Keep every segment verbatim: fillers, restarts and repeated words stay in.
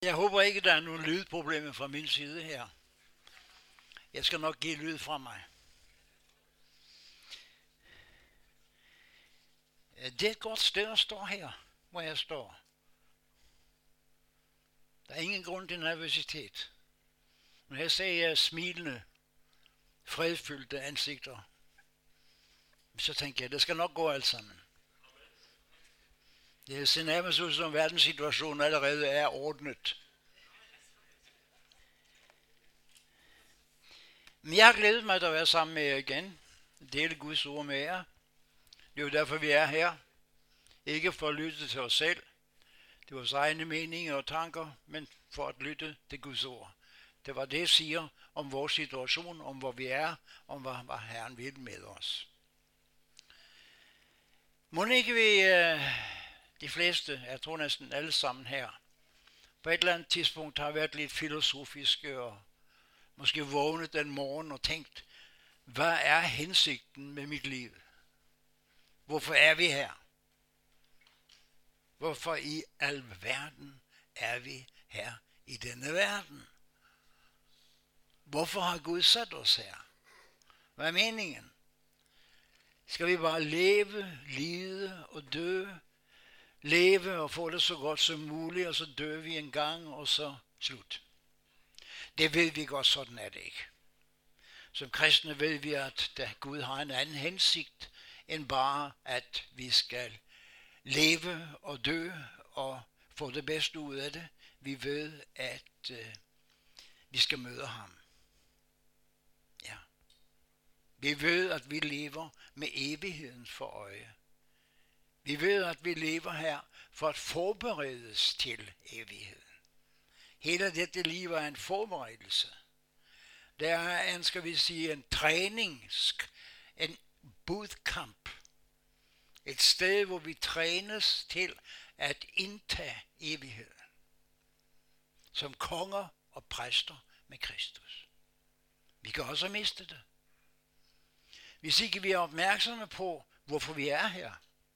Jeg håber ikke, der er nogen lydproblemer fra min side her. Jeg skal nok give lyd fra mig. Det er et godt sted at stå her, hvor jeg står. Der er ingen grund til nervøsitet. Når jeg ser jeres smilende, fredfyldte ansigter, så tænker jeg, det skal nok gå alt sammen. Det ser nærmest ud som verdenssituationen allerede er ordnet. Men jeg har glædet mig til at være sammen med jer igen. Dele Guds ord med jer. Det er jo derfor, vi er her. Ikke for at lytte til os selv. Det er vores egne meninger og tanker, men for at lytte til Guds ord. Det var det, jeg siger om vores situation, om hvor vi er, om hvad, hvad Herren vil med os. Må ikke vi, de fleste, jeg tror næsten alle sammen her, på et eller andet tidspunkt har været lidt filosofiske og måske vågnet den morgen og tænkt, hvad er hensigten med mit liv? Hvorfor er vi her? Hvorfor i al verden er vi her i denne verden? Hvorfor har Gud sat os her? Hvad er meningen? Skal vi bare leve, lide og dø? Leve og få det så godt som muligt, og så dør vi en gang, og så slut. Det ved vi godt, sådan er det ikke. Som kristne ved vi, at Gud har en anden hensigt, end bare at vi skal leve og dø og få det bedste ud af det. Vi ved, at øh, vi skal møde ham. Ja. Vi ved, at vi lever med evigheden for øje. Vi ved, at vi lever her for at forberedes til evigheden. Hele dette liv er en forberedelse. Det er en, skal vi sige, en træning, en bootcamp. Et sted, hvor vi trænes til at indtage evigheden. Som konger og præster med Kristus. Vi kan også miste det. Hvis ikke vi er opmærksomme på, hvorfor vi er her.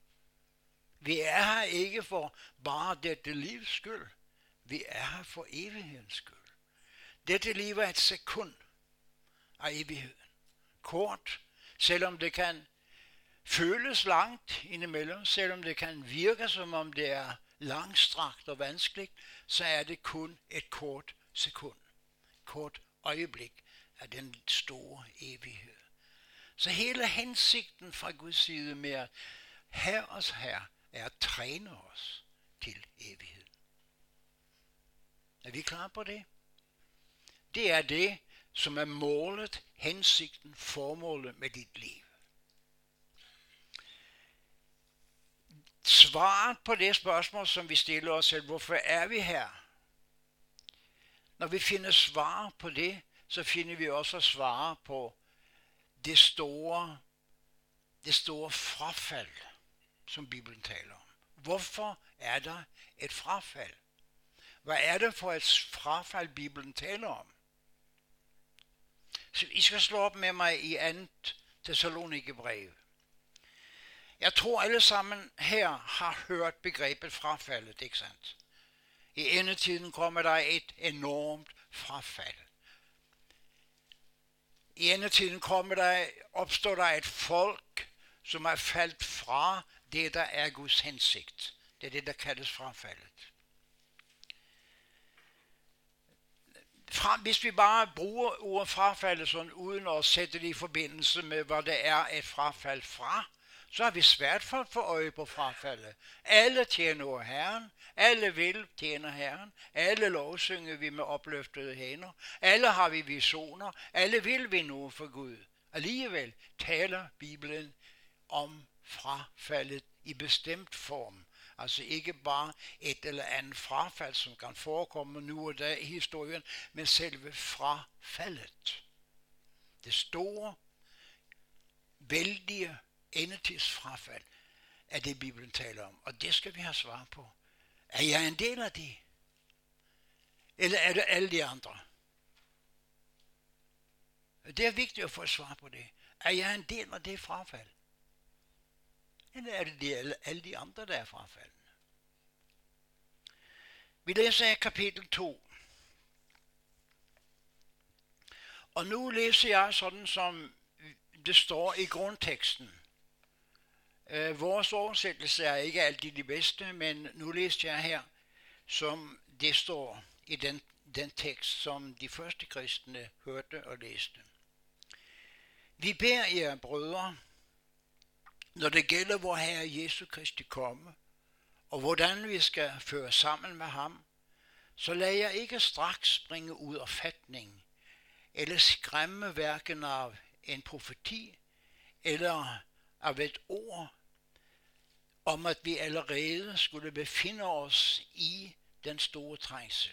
Vi er her ikke for bare dette livs skyld. Vi er her for evighedens skyld. Dette liv er et sekund af evigheden. Kort, selvom det kan føles langt indimellem, selvom det kan virke som om det er langstrakt og vanskeligt, så er det kun et kort sekund. Kort øjeblik af den store evighed. Så hele hensigten fra Guds side med at have os her, er at træne os til evighed. Er vi klar på det? Det er det, som er målet, hensigten, formålet med dit liv. Svaret på det spørgsmål, som vi stiller os selv, hvorfor er vi her? Når vi finder svar på det, så finder vi også svar på det store, det store frafald, som Bibelen taler om. Hvorfor er der et frafald? Hvad er det for et frafald, Bibelen taler om? Så I skal slå op med mig i andet Thessalonikerbrev. Jeg tror alle sammen her har hørt begrebet frafaldet, ikke sandt? I endetiden kommer der et enormt frafald. I endetiden kommer der, opstår der et folk, som er faldt fra det, der er Guds hensigt. Det er det, der kaldes frafaldet. Fra, hvis vi bare bruger ordet frafaldet sådan, uden at sætte det i forbindelse med, hvad det er et frafald fra, så har vi svært for at få øje på frafaldet. Alle tjener Herren, alle vil tjene Herren, alle lovsynger vi med opløftede hænder, alle har vi visioner, alle vil vi noget for Gud. Alligevel taler Bibelen om frafaldet i bestemt form. Altså ikke bare et eller andet frafald, som kan forekomme nu og da i historien, men selve frafaldet. Det store, vældige endetidsfrafald er det, Bibelen taler om. Og det skal vi have svar på. Er jeg en del af det? Eller er det alle de andre? Det er vigtigt at få et svar på det. Er jeg en del af det frafald? Eller er det de, alle de andre, der er frafaldende? Vi læser i kapitel to. Og nu læser jeg sådan, som det står i grundteksten. Øh, vores oversættelse er ikke altid de bedste, men nu læser jeg her, som det står i den, den tekst, som de første kristne hørte og læste. Vi beder jer, brødre, når det gælder vor Herre Jesu Kristi komme, og hvordan vi skal føre sammen med ham, så lad jeg ikke straks springe ud af fatning, eller skræmme hverken af en profeti, eller af et ord, om at vi allerede skulle befinde os i den store trængsel.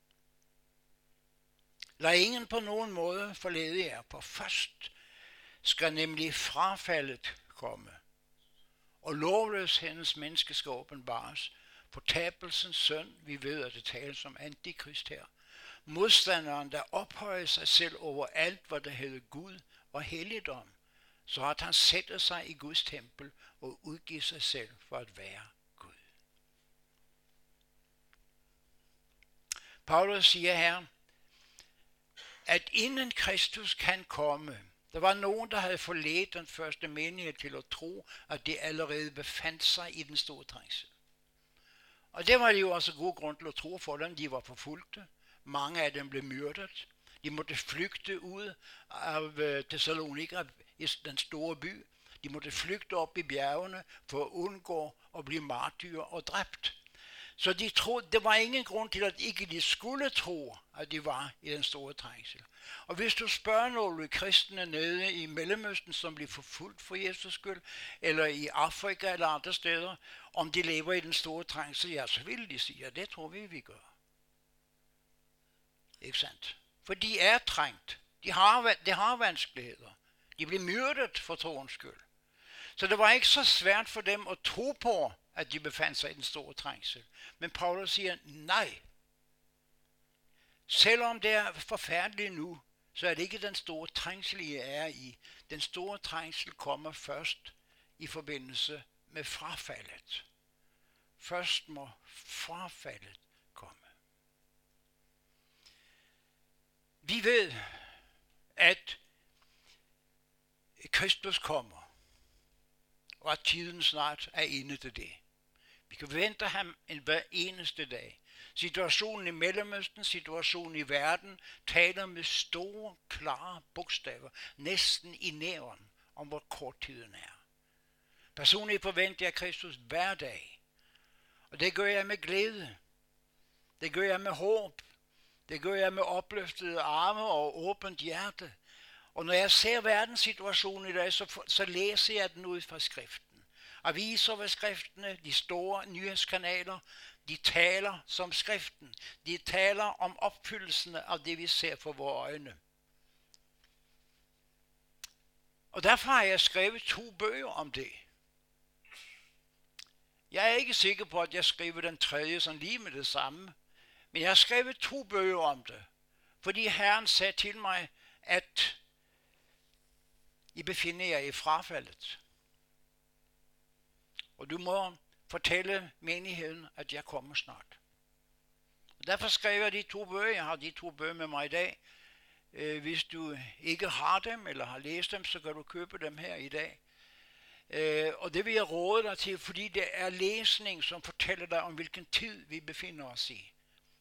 Lad ingen på nogen måde forlede jer, på først skal nemlig frafaldet komme, og lovløshedens menneske skal åbenbares, fortabelsens søn, vi ved, at det tales om antikrist her, modstanderen, der ophøjer sig selv over alt, hvad der hedder Gud og helligdom, så at han sætter sig i Guds tempel og udgiver sig selv for at være Gud. Paulus siger her, at inden Kristus kan komme, der var nogen, der havde forledt den første menighed til at tro, at de allerede befandt sig i den store trængsel. Og det var jo også god grund til at tro for dem. De var forfulgte. Mange af dem blev myrdet. De måtte flygte ud af Thessalonika, den store by. De måtte flygte op i bjergene for at undgå at blive martyrer og dræbt. Så de troede, det var ingen grund til, at ikke de skulle tro, at de var i den store trængsel. Og hvis du spørger nogle kristne nede i Mellemøsten, som bliver forfulgt for Jesus skyld, eller i Afrika eller andre steder, om de lever i den store trængsel, ja, så vil de sige, at det tror vi, vi gør. Ikke sandt? For de er trængt. De har, de har vanskeligheder. De bliver myrdet for troens skyld. Så det var ikke så svært for dem at tro på, at de befandt sig i den store trængsel. Men Paulus siger, nej. Selvom det er forfærdeligt nu, så er det ikke den store trængsel, I er i. Den store trængsel kommer først i forbindelse med frafaldet. Først må frafaldet komme. Vi ved, at Kristus kommer, og at tiden snart er inde til det. Vi kan vente ham en hver eneste dag. Situationen i Mellemøsten, situationen i verden, taler med store, klare bogstaver, næsten i nævn, om hvor kort tiden er. Personligt forventer jeg Kristus hver dag. Og det gør jeg med glæde. Det gør jeg med håb. Det gør jeg med opløftede arme og åbent hjerte. Og når jeg ser verdenssituationen i dag, så, så læser jeg den ud fra skriften. Aviser ved skriftene, de store nyhedskanaler, de taler som skriften. De taler om opfyldelsen af det, vi ser for vores øjne. Og derfor har jeg skrevet to bøger om det. Jeg er ikke sikker på, at jeg skriver den tredje sådan lige med det samme. Men jeg har skrevet to bøger om det. Fordi Herren sagde til mig, at I befinder jer i frafaldet. Og du må fortælle menigheden, at jeg kommer snart. Og derfor skrev jeg de to bøger. Jeg har de to bøger med mig i dag. Øh, hvis du ikke har dem, eller har læst dem, så kan du købe dem her i dag. Øh, og det vil jeg råde dig til, fordi det er læsning, som fortæller dig om, hvilken tid vi befinder os i.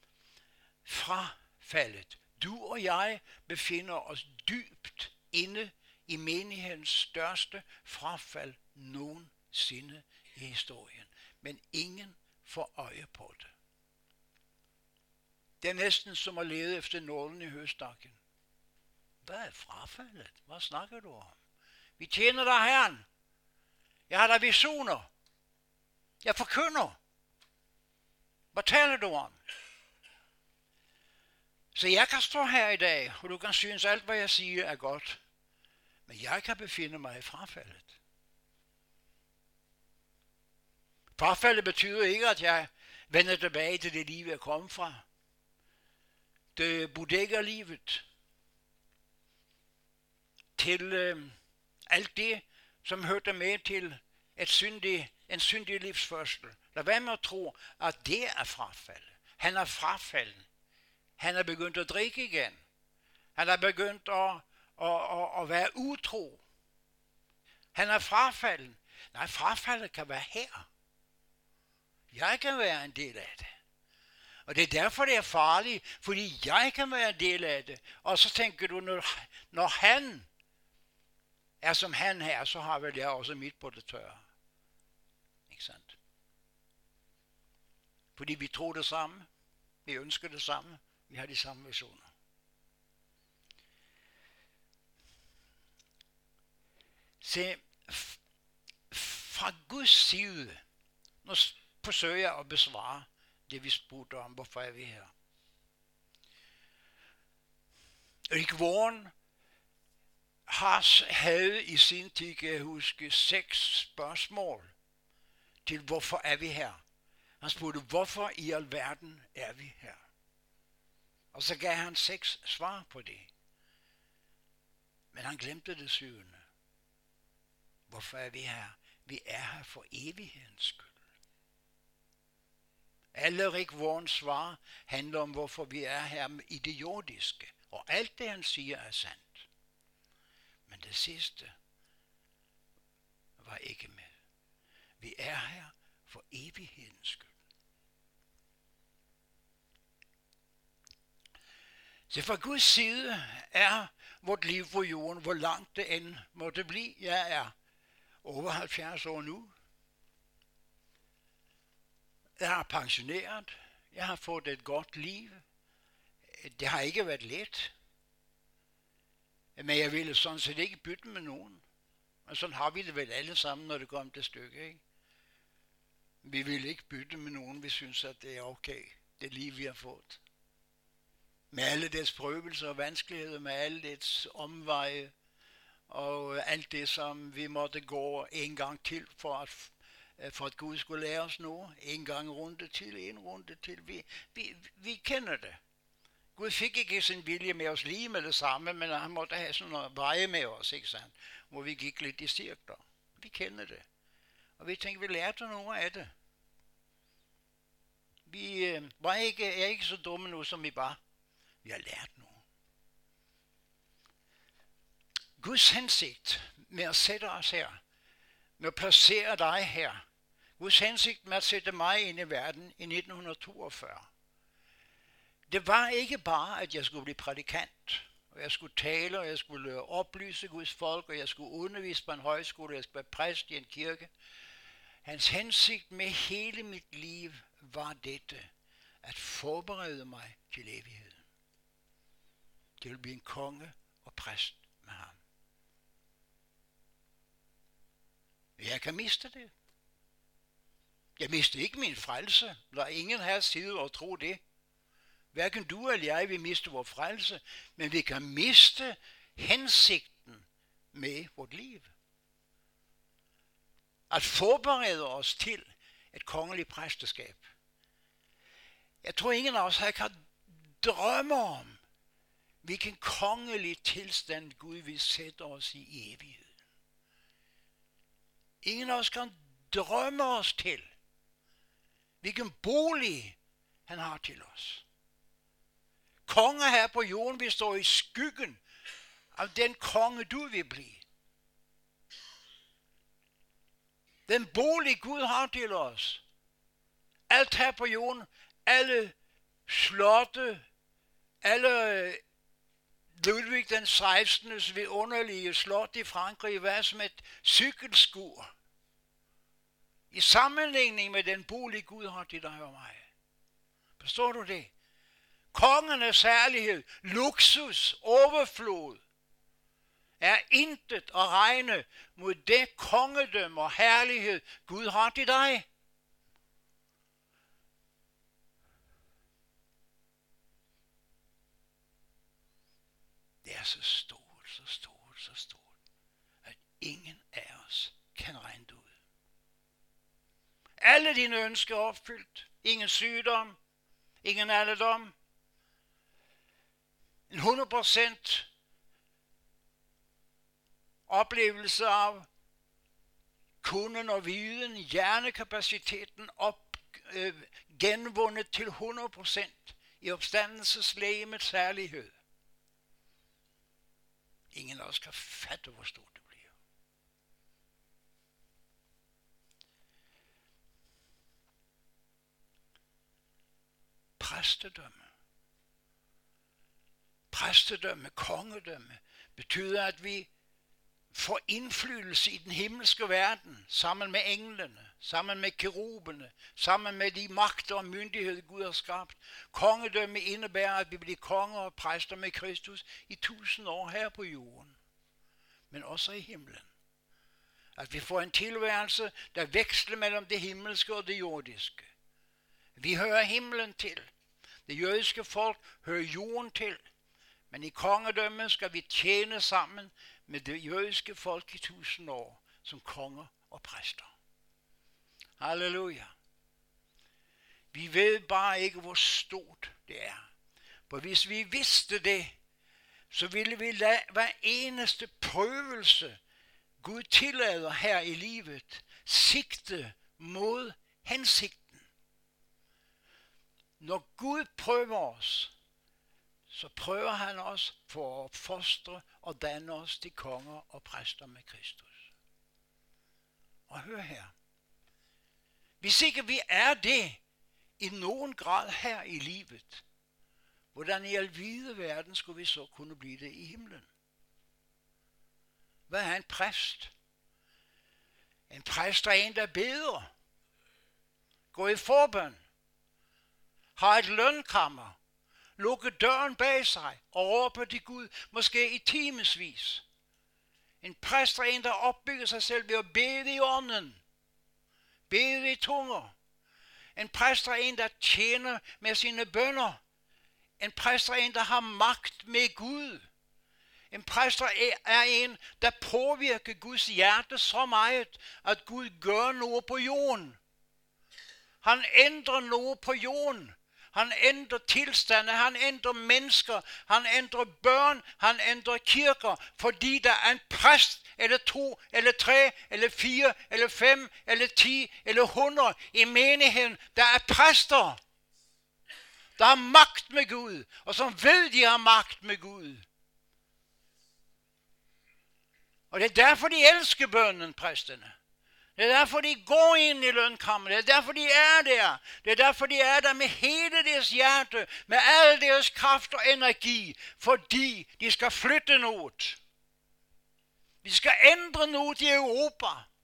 Frafaldet. Du og jeg befinder os dybt inde i menighedens største frafald nogensinde i historien. Men ingen får øje på det. Det er næsten som at lede efter nålen i høstakken. Hvad er frafaldet? Hvad snakker du om? Vi tjener dig, Herren. Jeg har der visioner. Jeg forkynder. Hvad taler du om? Så jeg kan stå her i dag, og du kan synes, alt hvad jeg siger er godt. Men jeg kan befinde mig i frafaldet. Frafaldet betyder ikke, at jeg vender tilbage til det liv, jeg kom fra. Det bodega-livet. Til øh, alt det, som hørte med til et syndig, en syndig livsførsel. Lad være med at tro, at det er frafaldet. Han er frafalden. Han er begyndt at drikke igen. Han er begyndt at, at, at, at være utro. Han er frafalden. Nej, frafaldet kan være her. Jeg kan være en del af det. Og det er derfor, det er farligt, fordi jeg kan være en del af det. Og så tænker du, når, når han er som han her, så har vel jeg også mit på det tørre. Ikke sandt? Fordi vi tror det samme. Vi ønsker det samme. Vi har de samme visioner. Se, fra Guds side, nu forsøger jeg at besvare det, vi spurgte om, hvorfor er vi her. Rick Warren har havde i sin tid, kan jeg huske, seks spørgsmål til, hvorfor er vi her. Han spurgte, hvorfor i alverden er vi her? Og så gav han seks svar på det. Men han glemte det syvende. Hvorfor er vi her? Vi er her for evighedens skyld. Alle Rick Warrens svar handler om, hvorfor vi er her i det jordiske. Og alt det, han siger, er sandt. Men det sidste var ikke med. Vi er her for evighedens skyld. Så fra Guds side er vort liv på jorden, hvor langt det end måtte blive. Jeg er over halvfjerds år nu. Jeg har pensioneret. Jeg har fået et godt liv. Det har ikke været let. Men jeg ville sådan set ikke bytte med nogen. Og sådan har vi det vel alle sammen, når det kommer til stykket, ikke? Vi vil ikke bytte med nogen. Vi synes, at det er okay. Det liv, vi har fået. Med alle dets prøvelser og vanskeligheder, med alle dets omveje, og alt det, som vi måtte gå en gang til, for at, for at Gud skulle lære os noget. En gang runde til, en runde til. Vi, vi, vi kender det. Gud fik ikke sin vilje med os lige med det samme, men han måtte have sådan noget veje med os, ikke sandt? Hvor vi gik lidt i cirkler. Vi kender det. Og vi tænkte, vi lærte noget af det. Vi øh, var ikke, er ikke så dumme nu, som vi var. Vi har lært noget. Guds hensigt med at sætte os her, med at placere dig her, Guds hensigt med at sætte mig ind i verden i nitten toogfyrre, det var ikke bare, at jeg skulle blive prædikant, og jeg skulle tale, og jeg skulle oplyse Guds folk, og jeg skulle undervise på en højskole, og jeg skulle være præst i en kirke. Hans hensigt med hele mit liv var dette, at forberede mig til evigheden. Det vil blive en konge og præst med ham. Jeg kan miste det. Jeg mister ikke min frelse. Lad ingen her sidde og tro det. Hverken du eller jeg vil miste vores frelse, men vi kan miste hensigten med vort liv. At forberede os til et kongeligt præsteskab. Jeg tror ingen af os her kan drømme om, hvilken kongelig tilstand Gud vil sætte os i evigheden. Ingen af os kan drømme os til, hvilken bolig han har til os. Konge her på jorden vil stå i skyggen af den konge, du vil blive. Den bolig Gud har til os. Alt her på jorden, alle slotte, alle Ludvig den sekstende vidunderlige slot i Frankrig var som et cykelskur. I sammenligning med den bolig Gud har til dig og mig. Forstår du det? Kongernes herlighed, luksus, overflod er intet at regne mod det kongedømme og herlighed Gud har til dig. Det er så stort, så stort, så stort, at ingen af os kan regne det ud. Alle dine ønsker er opfyldt. Ingen sygdom, ingen alderdom. En hundrede procent oplevelse af kunden og viden, hjernekapaciteten op, øh, genvundet til hundrede procent i opstandelseslegemets særlighed. Ingen af os kan fatte, hvor stort det bliver. Præstedømme. Præstedømme, kongedømme, betyder, at vi får indflydelse i den himmelske verden, sammen med englene, sammen med keruberne, sammen med de magter og myndigheder, Gud har skabt. Kongedømme indebærer, at vi bliver konger og præster med Kristus i tusind år her på jorden, men også i himlen. At vi får en tilværelse, der veksler mellem det himmelske og det jordiske. Vi hører himlen til. Det jødiske folk hører jorden til. Men i kongedømmet skal vi tjene sammen med det jødiske folk i tusind år som konger og præster. Halleluja. Vi ved bare ikke, hvor stort det er. For hvis vi vidste det, så ville vi lade hver eneste prøvelse, Gud tillader her i livet, sigte mod hensigten. Når Gud prøver os, så prøver han os for at opfostre og danne os til konger og præster med Kristus. Og hør her. Hvis ikke vi er det i nogen grad her i livet, hvordan i alvide verden skulle vi så kunne blive det i himlen? Hvad er en præst? En præst er en, der beder, går i forbøn, har et lønkammer, lukker døren bag sig og råber til Gud, måske i timesvis. En præst er en, der opbygger sig selv ved at bede i ånden, bede i tunger. En præst er en, der tjener med sine bønner. En præst er en, der har magt med Gud. En præst er en, der påvirker Guds hjerte så meget, at Gud gør noget på jorden. Han ændrer noget på jorden. Han ændrer tilstande, han ændrer mennesker, han ændrer børn, han ændrer kirker, fordi der er en præst, eller to, eller tre, eller fire, eller fem, eller ti, eller hundrede i menigheden, der er præster, der har magt med Gud, og som ved, de har magt med Gud. Og det er derfor, de elsker bønnen, præsterne. Det er derfor, de går ind i lønkammeret. Det er derfor, de er der. Det er derfor, de er der med hele deres hjerte, med al deres kraft og energi, fordi de skal flytte noget. De skal ændre noget i Europa.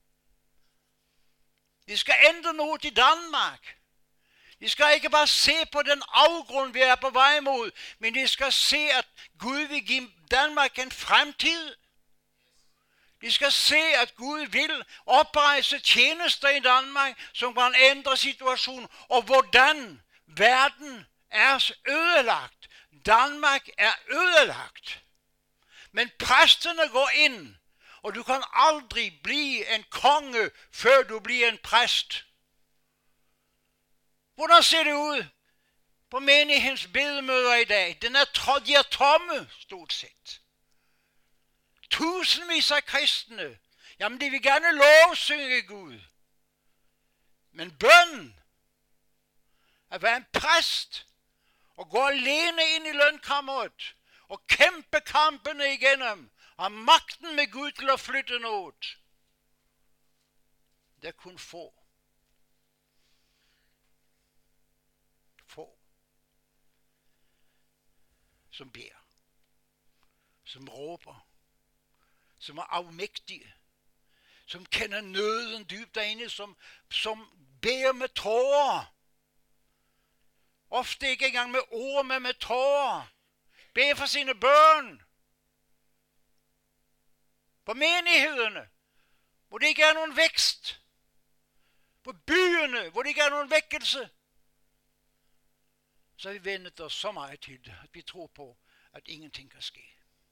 De skal ændre noget i Danmark. De skal ikke bare se på den afgrund, vi er på vej mod, men de skal se, at Gud vil give Danmark en fremtid. De skal se, at Gud vil oprejse tjenester i Danmark, som kan ændre situationen, og hvordan verden er ødelagt. Danmark er ødelagt. Men præsterne går ind, og du kan aldrig blive en konge, før du bliver en præst. Hvordan ser det ud på menighedens bedemøder i dag? Den er, de er tomme, stort set. Tusindvis af kristne, jamen de vil gerne lovsynge Gud. Men bøn, at være en præst, og gå alene ind i lønkammeret, og kæmpe kampene igennem, og magten med Gud til at flytte noget, det er kun få. Få. Som beder, som råber, som er afmægtige, som kender nøden dybt derinde, som, som beder med tårer. Ofte ikke engang med ord, men med tårer. Beder for sine børn. På menighederne, hvor det ikke er nogen vækst. På byerne, hvor det ikke er nogen vækkelse. Så har vi vendt os så meget til det, at vi tror på, at ingenting kan ske.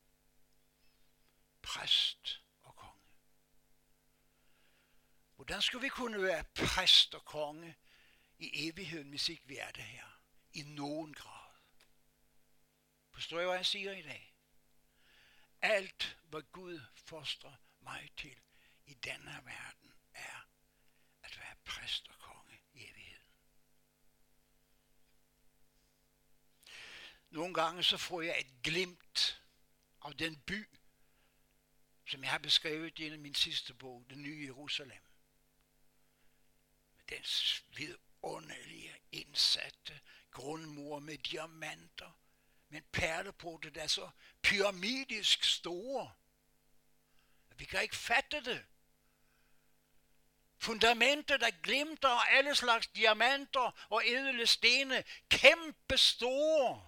Præst og konge. Hvordan skal vi kunne være præst og konge i evigheden, hvis ikke vi er det her? I nogen grad. Forstår I, hvad jeg siger i dag? Alt, hvad Gud fostrer mig til i denne verden, er at være præst og konge i evigheden. Nogle gange så får jeg et glimt af den by, som jeg har beskrevet i min sidste bog, Det nye Jerusalem. Med dens vidunderlige indsatte grundmur med diamanter, men perleporter, der er så pyramidisk store. Vi kan ikke fatte det. Fundamentet, der glimter af alle slags diamanter og ædle stene, kæmpe store.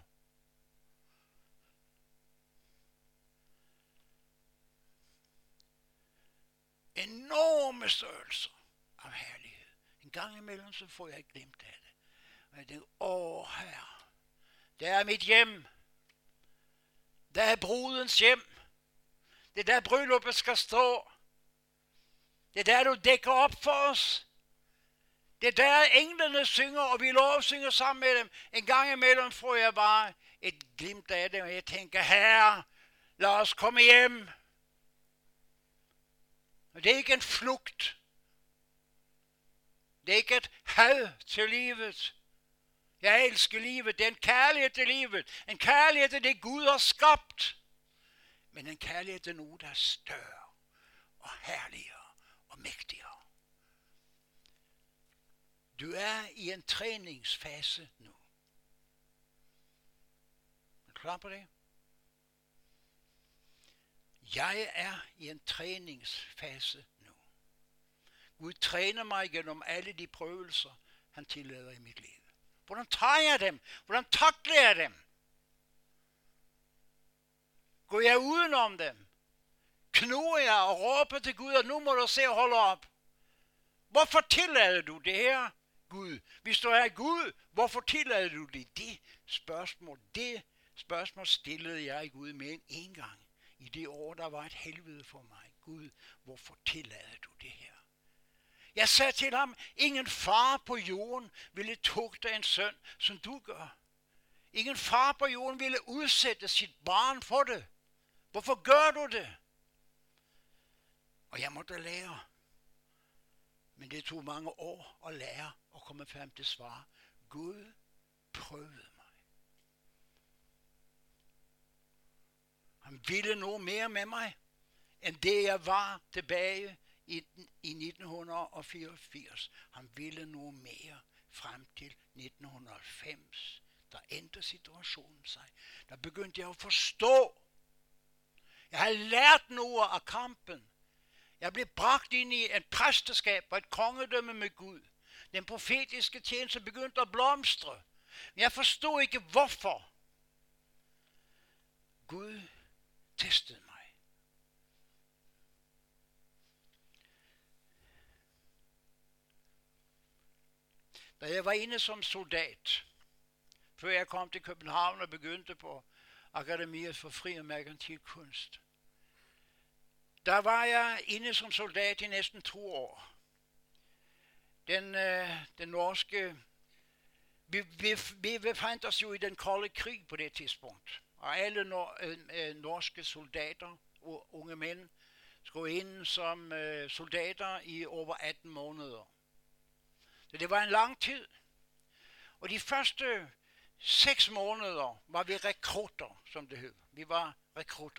Enorme størrelser af herlighed. En gang imellem, så får jeg et glimt af det. Og jeg tænker, åh herre, det er mit hjem. Der er brudens hjem. Det er der brylluppet skal stå. Det er der, du dækker op for os. Det er der, englene synger, og vi lovsynger sammen med dem. En gang imellem får jeg bare et glimt af det, og jeg tænker, herre, lad os komme hjem. Og det er ikke en flugt. Det er ikke et had til livet. Jeg elsker livet. Det er en kærlighed til livet. En kærlighed til det, Gud har skabt. Men en kærlighed til noget, der er større og herligere og mægtigere. Du er i en træningsfase nu. Er du klar på det? Jeg er i en træningsfase nu. Gud træner mig gennem alle de prøvelser, han tillader i mit liv. Hvordan tager jeg dem? Hvordan takler jeg dem? Går jeg udenom dem? Knurrer jeg og råber til Gud, og nu må du se og holde op. Hvorfor tillader du det her, Gud? Hvis du er Gud, hvorfor tillader du det? Det spørgsmål, det spørgsmål stillede jeg Gud med en gang. I det år, der var et helvede for mig. Gud, hvorfor tillader du det her? Jeg sagde til ham, ingen far på jorden ville tugte en søn, som du gør. Ingen far på jorden ville udsætte sit barn for det. Hvorfor gør du det? Og jeg måtte lære. Men det tog mange år at lære og komme frem til svar. Gud prøvede mig. Han ville noget mere med mig, end det jeg var tilbage i, i nitten fireogfirs. Han ville noget mere frem til nitten halvfems. Der ændrede situationen sig. Der begyndte jeg at forstå. Jeg har lært noget af kampen. Jeg blev bragt ind i et præsteskab og et kongedømme med Gud. Den profetiske tjeneste begyndte at blomstre. Men jeg forstod ikke hvorfor. Gud testede mig. Da jeg var inde som soldat, før jeg kom til København og begyndte på Akademiet for Fri og Merkantil Kunst, der var jeg inde som soldat i næsten to år. Den, øh, den norske, vi, vi, vi befandt os jo i den kolde krig på det tidspunkt. Og alle nor, øh, norske soldater, unge mænd, skulle ind som øh, soldater i over atten måneder. Så det var en lang tid. Og de første seks måneder var vi rekrutter, som det hed. Vi var rekrutter.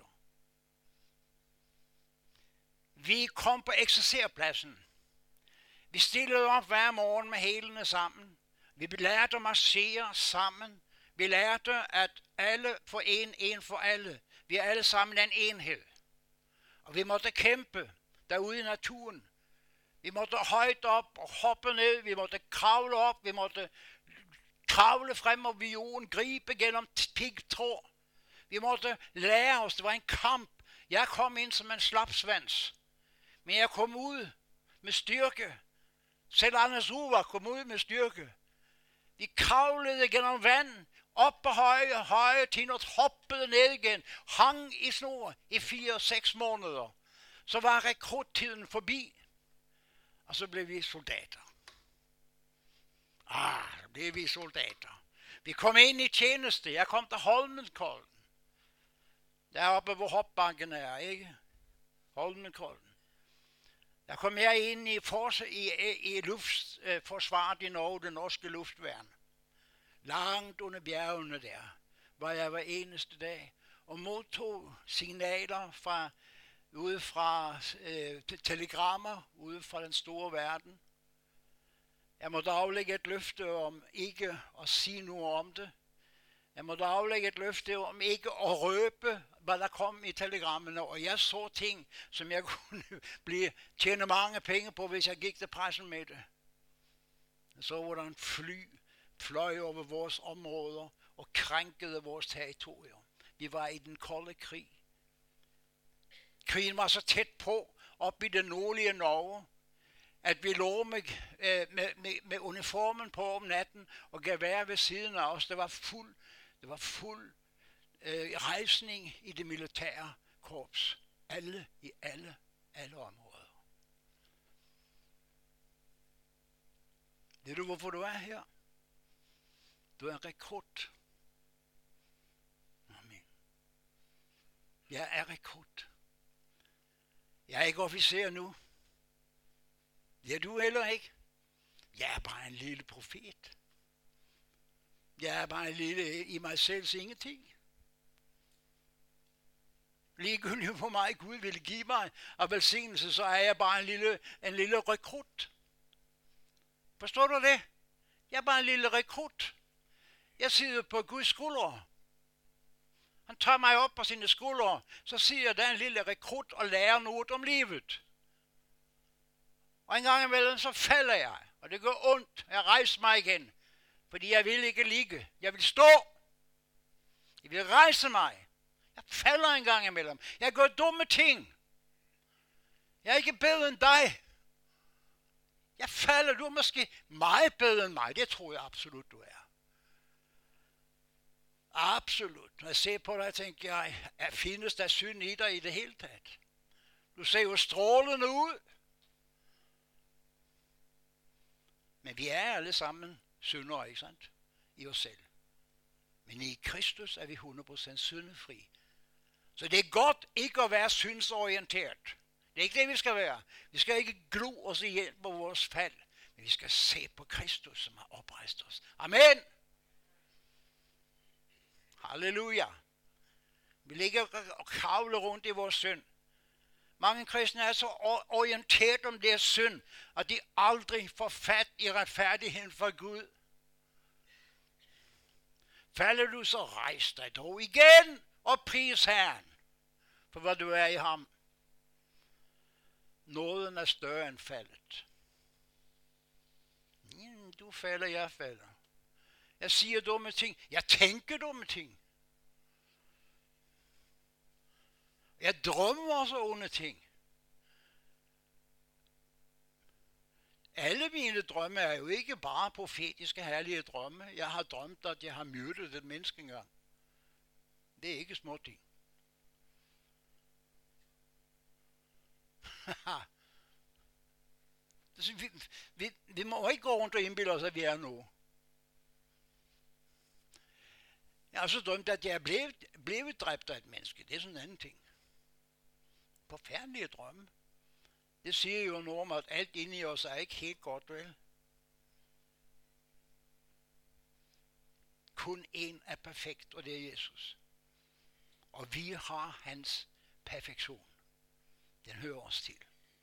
Vi kom på eksercerpladsen. Vi stillede op hver morgen med hælene sammen. Vi lærte at marchere sammen. Vi lærte, at alle for en, en for alle. Vi er alle sammen en enhed. Og vi måtte kæmpe derude i naturen. Vi måtte højt op og hoppe ned. Vi måtte kravle op. Vi måtte kravle frem over jorden, gribe gennem pigtråd. Vi måtte lære os. Det var en kamp. Jeg kom ind som en slapsvans. Men jeg kom ud med styrke. Selv Anders Uvar kom ud med styrke. Vi kravlede gennem vand, op på høje, høje tinert, hoppede ned igen, hang i snor i fire, seks måneder. Så var rekruttiden forbi, og så blev vi soldater. Ah, så blev vi soldater. Vi kom ind i tjeneste. Jeg kom til Holmenkollen. Deroppe, hvor hopbanken er, ikke? Holmenkollen. Der kom jeg ind i, fors- i, i luftforsvaret i Norge, det norske luftværn. Langt under bjergene der. var jeg hver eneste dag og modtog signaler fra ude fra øh, telegrammer ude fra den store verden. Jeg måtte aflægge et løfte om ikke at sige noget om det. Jeg måtte aflægge et løfte om ikke at røbe, hvad der kom i telegrammene, og jeg så ting, som jeg kunne blive tjene mange penge på, hvis jeg gik til pressen med det. Så var der en fly, fløj over vores områder og krænkede vores territorium. Vi var i den kolde krig. Krigen var så tæt på, op i det nordlige Norge, at vi lå med, med, med, med uniformen på om natten og gevær ved siden af os. Det var fuld, det var fuld øh, rejsning i det militære korps. Alle i alle, alle områder. Ved du, hvorfor du er her? Du er en rekrut. Amen. Jeg er rekrut. Jeg er ikke officer nu. Det er du heller ikke. Jeg er bare en lille profet. Jeg er bare en lille i mig selv ingenting. Ligegyldigt hvor meget Gud ville give mig af velsignelse, så er jeg bare en lille, en lille rekrut. Forstår du det? Jeg er bare en lille rekrut. Jeg sidder på Guds skuldre. Han tager mig op på sine skuldre, så siger jeg, der er en lille rekrut og lærer noget om livet. Og en gang imellem, så falder jeg, og det gør ondt. Jeg rejser mig igen, fordi jeg vil ikke ligge. Jeg vil stå. Jeg vil rejse mig. Jeg falder en gang imellem. Jeg gør dumme ting. Jeg er ikke bedre end dig. Jeg falder. Du er måske meget bedre end mig. Det tror jeg absolut, du er. Absolut. Når jeg ser på dig, tænker jeg, at findes der synd i dig i det hele taget? Du ser jo strålende ud. Men vi er alle sammen syndere, ikke sandt? I os selv. Men i Kristus er vi hundrede procent syndefri. Så det er godt ikke at være syndsorienteret. Det er ikke det, vi skal være. Vi skal ikke glo os ihjel på vores fald. Men vi skal se på Kristus, som har oprejst os. Amen! Halleluja! Vi ligger og kravler rundt i vores synd. Mange kristne er så orienteret om deres synd, at de aldrig får fat i retfærdigheden for Gud. Falder du, så rejs dig dog igen og pris Herren for hvad du er i ham. Nåden er større end faldet. Ja, du falder, jeg falder. Jeg siger dumme ting. Jeg tænker dumme ting. Jeg drømmer så onde ting. Alle mine drømme er jo ikke bare profetiske, herlige drømme. Jeg har drømt, at jeg har myrdet et menneske engang. Det er ikke små ting. vi, vi, vi må ikke gå rundt og indbilde os, at vi er noget. Jeg har så drømt, at jeg er blevet, blevet dræbt af et menneske. Det er sådan en anden ting. Forfærdelige drømme. Det siger jo noget om, at alt inde i os er ikke helt godt, vel? Kun en er perfekt, og det er Jesus. Og vi har hans perfektion. Den hører os til.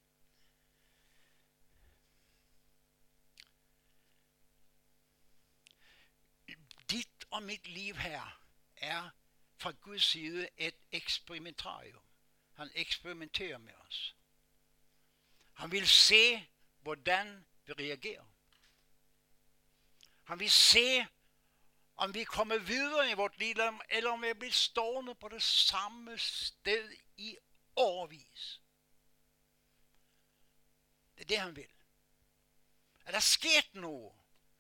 Dit og mit liv her er fra Guds side et eksperimentarium. Han eksperimenterer med os. Han vil se, hvordan vi reagerer. Han vil se, om vi kommer videre i vort liv, eller om vi bliver stående på det samme sted i årevis. Det er det, han vil. Er der sket noget?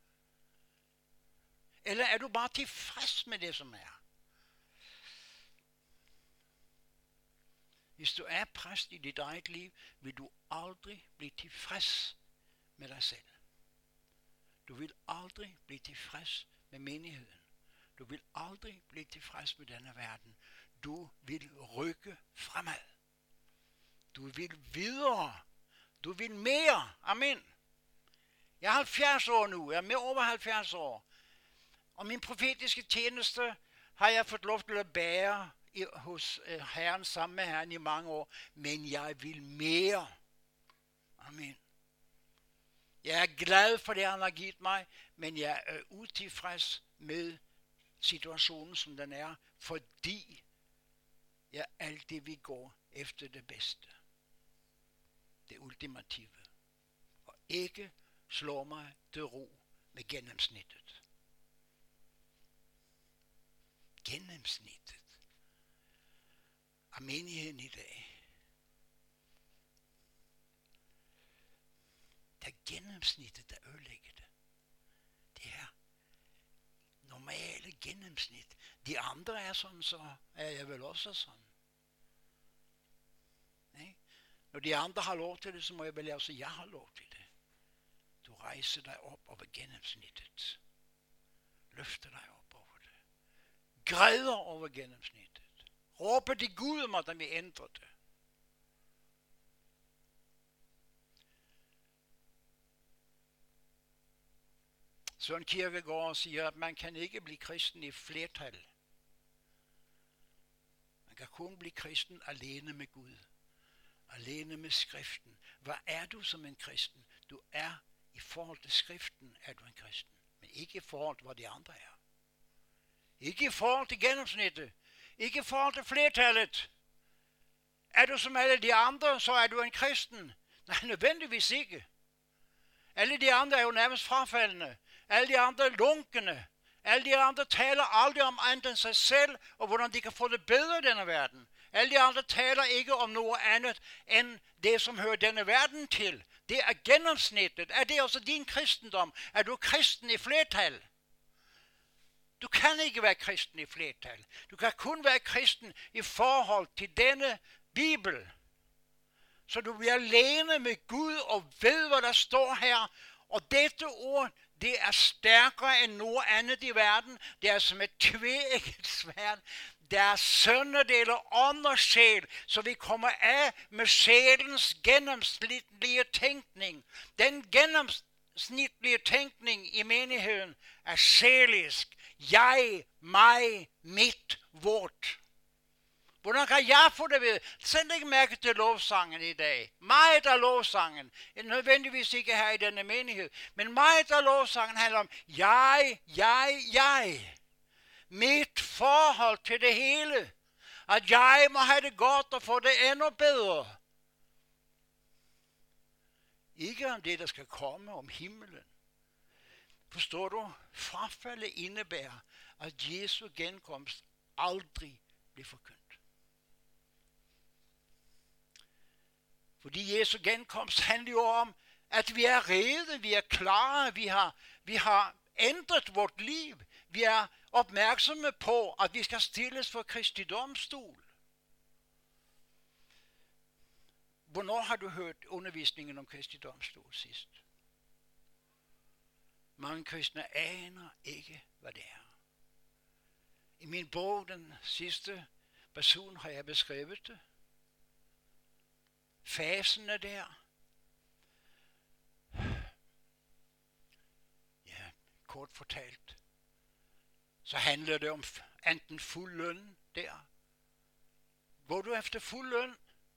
Eller er du bare tilfreds med det, som er? Hvis du er præst i dit eget liv, vil du aldrig blive tilfreds med dig selv. Du vil aldrig blive tilfreds med menigheden. Du vil aldrig blive tilfreds med denne verden. Du vil rykke fremad. Du vil videre. Du vil mere. Amen. Jeg er halvfjerds år nu. Jeg er med over halvfjerds år. Og min profetiske tjeneste har jeg fået lov til at bære i, hos uh, Herren, sammen med Herren i mange år, men jeg vil mere. Amen. Jeg er glad for det, han har givet mig, men jeg er utilfreds med situationen, som den er, fordi jeg altid vil gå efter det bedste. Det ultimative. Og ikke slå mig til ro med gennemsnittet. Gennemsnittet af menigheden i dag. Det er gennemsnittet, der ødelægger det. Det er normale gennemsnit. De andre er sådan, så er jeg vel også sådan. Nej? Når de andre har lov til det, så må jeg vel også, jeg har lov til det. Du rejser dig op over gennemsnittet. Løfter dig op over det. Græder over gennemsnittet. Råber til Gud om, at han vil ændre det. Søren Kierkegaard siger, at man kan ikke blive kristen i flertal. Man kan kun blive kristen alene med Gud. Alene med skriften. Hvad er du som en kristen? Du er i forhold til skriften, er du en kristen. Men ikke i forhold til, hvad de andre er. Ikke i forhold til gennemsnittet. Ikke i forhold til flertallet. Er du som alle de andre, så er du en kristen. Nej, nødvendigvis ikke. Alle de andre er jo nærmest frafaldende. Alle de andre er lunkende. Alle de andre taler aldrig om andet end sig selv, og hvordan de kan få det bedre i denne verden. Alle de andre taler ikke om noget andet, end det, som hører denne verden til. Det er gennemsnittet. Er det også din kristendom? Er du kristen i flertal? Du kan ikke være kristen i flertal. Du kan kun være kristen i forhold til denne Bibel. Så du bliver alene med Gud og ved, hvad der står her. Og dette ord, det er stærkere end noget andet i verden. Det er som et tveægget sværd. Der er sønderdeler ånd og sjæl, så vi kommer af med sjælens gennemsnitlige tænkning. Den gennemsnitlige tænkning i menigheden er sjælisk. Jeg, mig, mit, vort. Hvordan kan jeg få det ved? Send ikke mærke til lovsangen i dag. Meget af lovsangen, nødvendigvis ikke her i denne menighed, men meget af lovsangen handler om jeg, jeg, jeg. Mit forhold til det hele. At jeg må have det godt og få det endnu bedre. Ikke om det, der skal komme om himmelen. Forstår du? Frafaldet indebærer, at Jesu genkomst aldrig bliver forkyndt. Fordi Jesu genkomst handler jo om, at vi er rede, vi er klare, vi har, vi har ændret vort liv. Vi er opmærksomme på, at vi skal stilles for Kristi domstol. Hvornår har du hørt undervisningen om Kristi domstol sidst? Mange kristne aner ikke, hvad det er. I min bog, den sidste person, har jeg beskrevet det. Fasen er der. Ja, kort fortalt. Så handler det om enten fuld løn der. Går du efter fuld løn?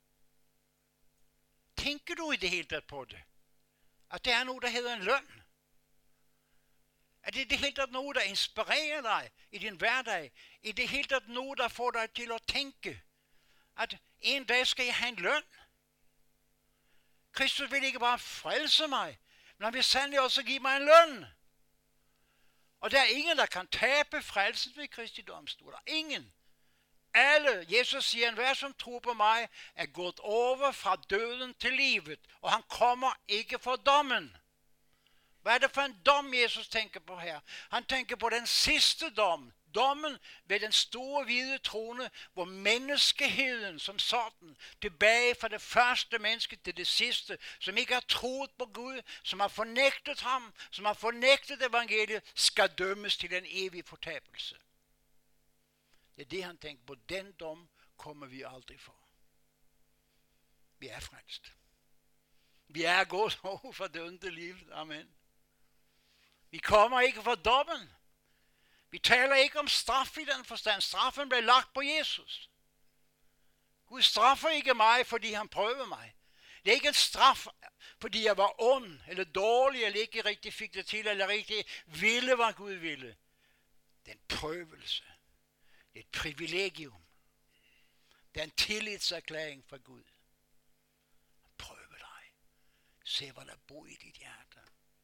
Tænker du i det hele taget på det? At det er noget, der hedder en løn? Er det i det hele taget noget, der inspirerer dig i din hverdag? I det hele taget noget, der får dig til at tænke, at en dag skal jeg have en løn? Kristus vil ikke bare frelse mig, men han vil sandelig også give mig en løn. Og der er ingen, der kan tabe frelsen ved Kristi domstol. Der er ingen. Alle, Jesus siger, enhver som tror på mig, er gået over fra døden til livet, og han kommer ikke for dommen. Hvad er det for en dom, Jesus tænker på her? Han tænker på den sidste dom. Dommen ved den store hvide trone, hvor menneskeheden som sådan, tilbage fra det første menneske til det sidste, som ikke har troet på Gud, som har fornægtet ham, som har fornægtet evangeliet, skal dømmes til en evig fortabelse. Det er det, han tænker på. Den dom kommer vi aldrig for. Vi er frelst. Vi er gået over for døden til livet. Amen. Vi kommer ikke for dommen. Vi taler ikke om straf i den forstand. Straffen blev lagt på Jesus. Gud straffer ikke mig, fordi han prøver mig. Det er ikke en straf, fordi jeg var ond, eller dårlig, eller ikke rigtig fik det til, eller rigtig ville, hvad Gud ville. Det er en prøvelse. Det er et privilegium. Det er en tillidserklæring fra Gud. Prøve dig. Se, hvad der bor i dit hjerte.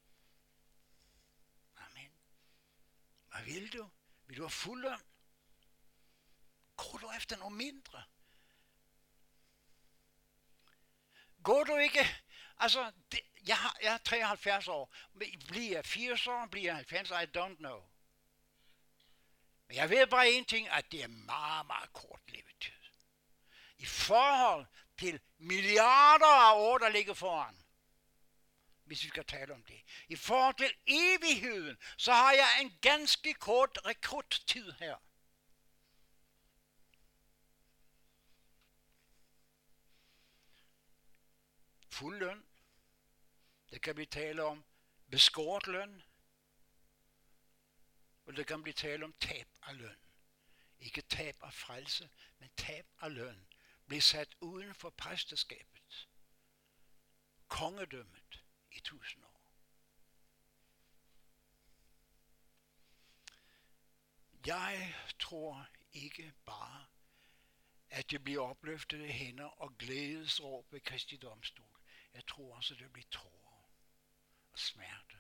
Amen. Hvad vil du? Vil du have fuld løn? Går du efter noget mindre? Går du ikke? Altså, det, jeg, har, jeg er treoghalvfjerds år. Bliver jeg firs år? Bliver jeg halvfems? I don't know. Men jeg ved bare en ting, at det er meget, meget kort levetid. I forhold til milliarder af år, der ligger foran. Hvis vi skal tale om det. I forhold til evigheden, så har jeg en ganske kort rekruttid her. Fuld løn. Det kan vi tale om beskåret løn. Og det kan blive tale om tab af løn. Ikke tab af frelse, men tab af løn. Blive sat uden for præsteskabet. Kongedømmet i tusind år. Jeg tror ikke bare, at det bliver opløftede hænder og glædesråb ved Kristi domstol. Jeg tror også, at det bliver tårer og smerte.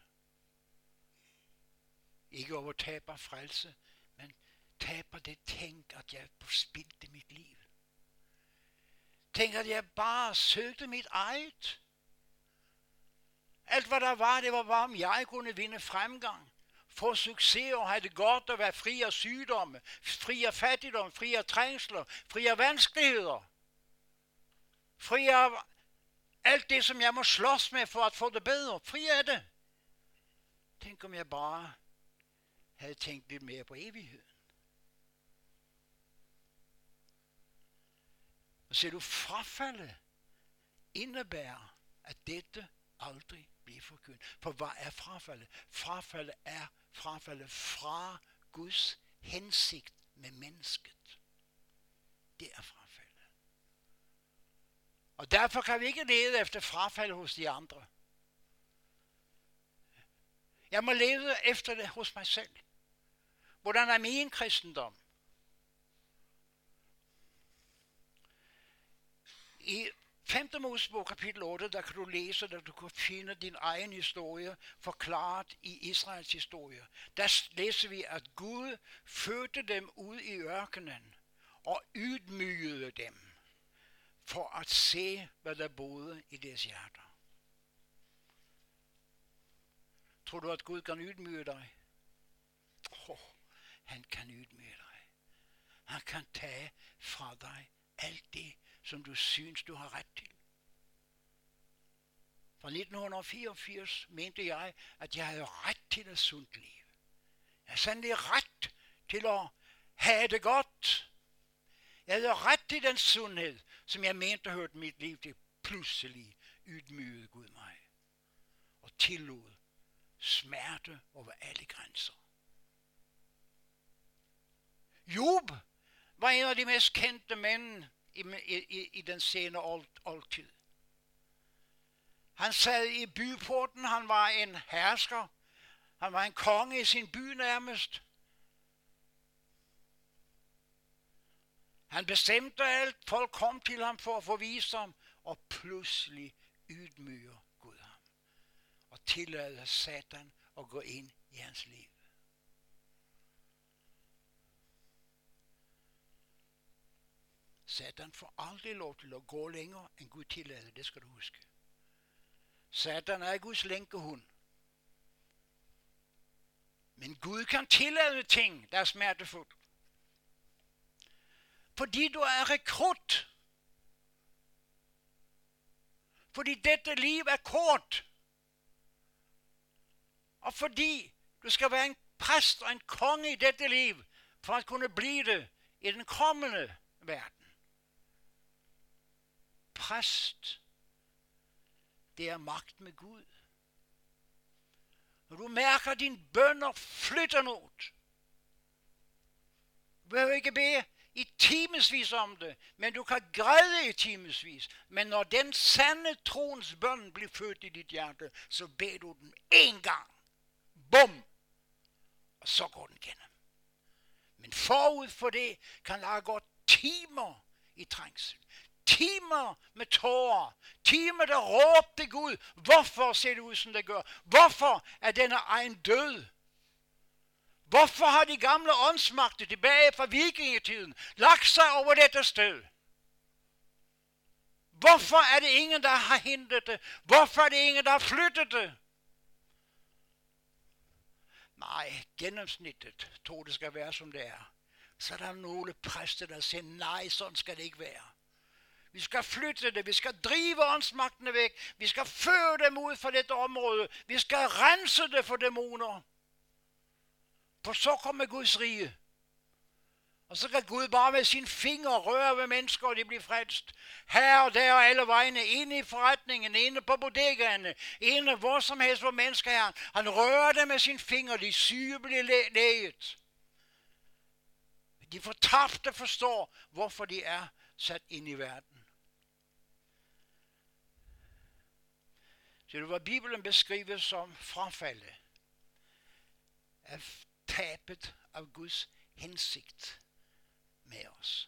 Ikke over taber frelse, men taber det tænk, at jeg spildte mit liv. Tænk, at jeg bare søgte mit eget. Alt hvad der var, det var bare, om jeg kunne vinde fremgang. Få succes og have det godt og være fri af sygdomme, fri af fattigdom, fri af trængsler, fri af vanskeligheder. Fri af alt det, som jeg må slås med for at få det bedre. Fri af det. Tænk, om jeg bare havde tænkt lidt mere på evigheden. Og ser du, frafaldet indebærer, at dette aldrig bliver forkyndt. For hvad er frafaldet? Frafaldet er frafaldet fra Guds hensigt med mennesket. Det er frafaldet. Og derfor kan vi ikke lede efter frafald hos de andre. Jeg må lede efter det hos mig selv. Hvordan er min kristendom? I femte Mosebog kapitel otte, der kan du læse, der du kan finde din egen historie forklaret i Israels historie. Der læser vi, at Gud førte dem ud i ørkenen og ydmygede dem for at se, hvad der boede i deres hjerter. Tror du, at Gud kan ydmyge dig? Oh, han kan ydmyge dig. Han kan tage fra dig alt det, som du synes, du har ret til. Fra nitten fireogfirs mente jeg, at jeg havde ret til et sundt liv. Jeg havde sandelig ret til at have det godt. Jeg havde ret til den sundhed, som jeg mente hørte mit liv til. Pludselig ydmygede Gud mig og tillod smerte over alle grænser. Job var en af de mest kendte mænd i, i, i den senere old, oldtid. Han sad i byporten, han var en hersker, han var en konge i sin by nærmest. Han bestemte alt, folk kom til ham for at få visdom, og pludselig ydmyger Gud ham og tillader Satan at gå ind i hans liv. Satan får aldrig lov til at gå længere, end Gud tillader, det skal du huske. Satan er Guds lænkehund. Men Gud kan tillade ting, der er smertefuldt. Fordi du er rekrut. Fordi dette liv er kort. Og fordi du skal være en præst og en konge i dette liv, for at kunne blive det i den kommende verden. Præst, det er magt med Gud. Når du mærker, at dine bønner flytter noget, behøver ikke bede i timesvis om det, men du kan græde i timesvis. Men når den sande troens bøn bliver født i dit hjerte, så beder du den én gang. Bum! Og så går den igennem. Men forud for det kan der gå timer i trængsel. Timer med tårer. Timer, der råber til Gud. Hvorfor ser det ud, som det gør? Hvorfor er denne egen død? Hvorfor har de gamle åndsmagter tilbage fra vikingetiden lagt sig over dette sted? Hvorfor er det ingen, der har hindret det? Hvorfor er det ingen, der har flyttet det? Nej, gennemsnittet tror det skal være, som det er. Så er der nogle præster, der siger, nej, sådan skal det ikke være. Vi skal flytte det, vi skal drive åndsmagtene væk, vi skal føre dem ud fra dette område, vi skal rense det for dæmoner. For så kommer Guds rige. Og så kan Gud bare med sine fingre røre ved mennesker, og de bliver frelst. Her og der og alle vegne, inde i forretningen, inde på bodegaerne, inde hvor som helst, hvor mennesker er. Han rører dem med sine fingre, de syge bliver læ- læget. De fortabte forstår, hvorfor de er sat ind i verden. Så det var Bibelen beskriver som frafaldet af tabet af Guds hensigt med os.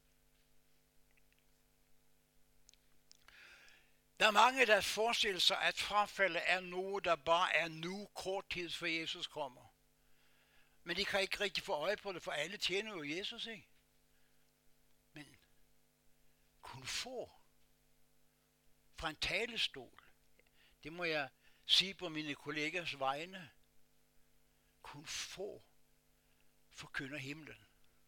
Der er mange, der forestiller sig, at frafaldet er noget, der bare er nu kort tid, før Jesus kommer. Men de kan ikke rigtig få øje på det, for alle tjener jo Jesus, ikke? Men kun få fra en talestol, det må jeg sige på mine kollegers vegne, kun få forkynder himlen.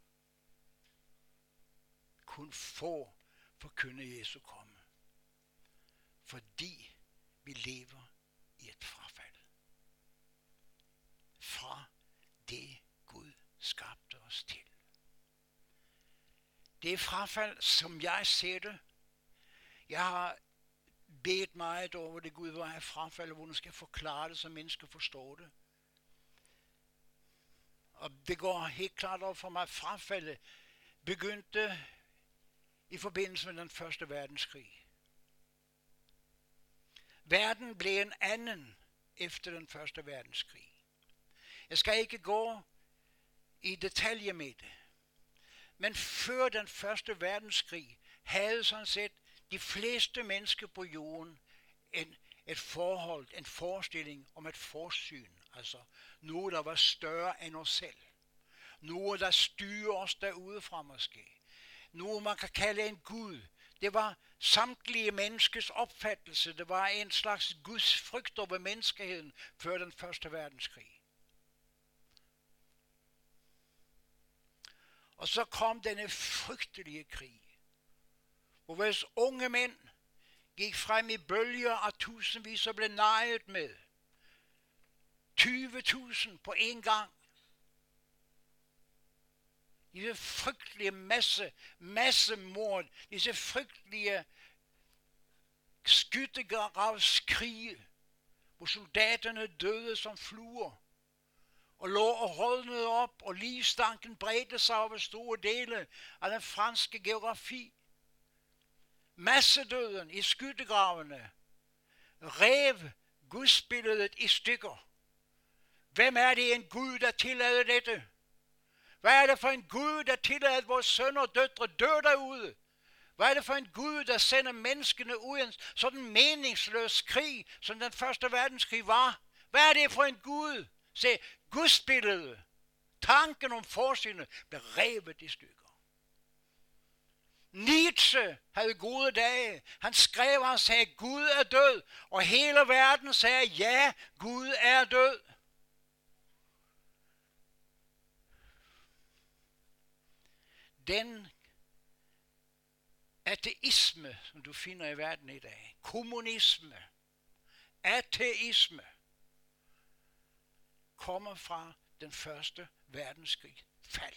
Kun få forkynder Jesu komme. Fordi vi lever i et frafald. Fra det Gud skabte os til. Det er frafald, som jeg ser det. Jeg har bedt meget over det Gud var af frafald, hvor man skal forklare det, så mennesker forstår det. Og det går helt klart op for mig, at frafaldet begyndte i forbindelse med den første verdenskrig. Verden blev en anden efter den første verdenskrig. Jeg skal ikke gå i detaljer med det. Men før den første verdenskrig havde sådan set de fleste mennesker på jorden en, et forhold, en forestilling om et forsyn. Altså noget, der var større end os selv. Noget, der styrer os derudefra måske. Noget, man kan kalde en Gud. Det var samtlige menneskers opfattelse. Det var en slags Guds frygt over menneskeheden før den første verdenskrig. Og så kom denne frygtelige krig, hvor hvis unge mænd gik frem i bølger af tusindvis og blev nejet med. tyve tusind på en gang. Disse frygtelige masse, massemord, disse frygtelige skyttegravskrige, hvor soldaterne døde som fluer, og lå og rådnede op, og livstanken bredte sig over store dele af den franske geografi. Massedøden i skyttegravene rev gudsbilledet i stykker. Hvem er det en Gud, der tillader dette? Hvad er det for en Gud, der tillader, at vores sønner og døtre dør derude? Hvad er det for en Gud, der sender menneskene ud i en sådan meningsløs krig, som den første verdenskrig var? Hvad er det for en Gud? Se, gudsbilledet, tanken om forsynet, blev revet i stykker. Nietzsche havde gode dage. Han skrev, han sagde, Gud er død. Og hele verden sagde, ja, Gud er død. Den ateisme, som du finder i verden i dag, kommunisme, ateisme, kommer fra den første verdenskrig fald.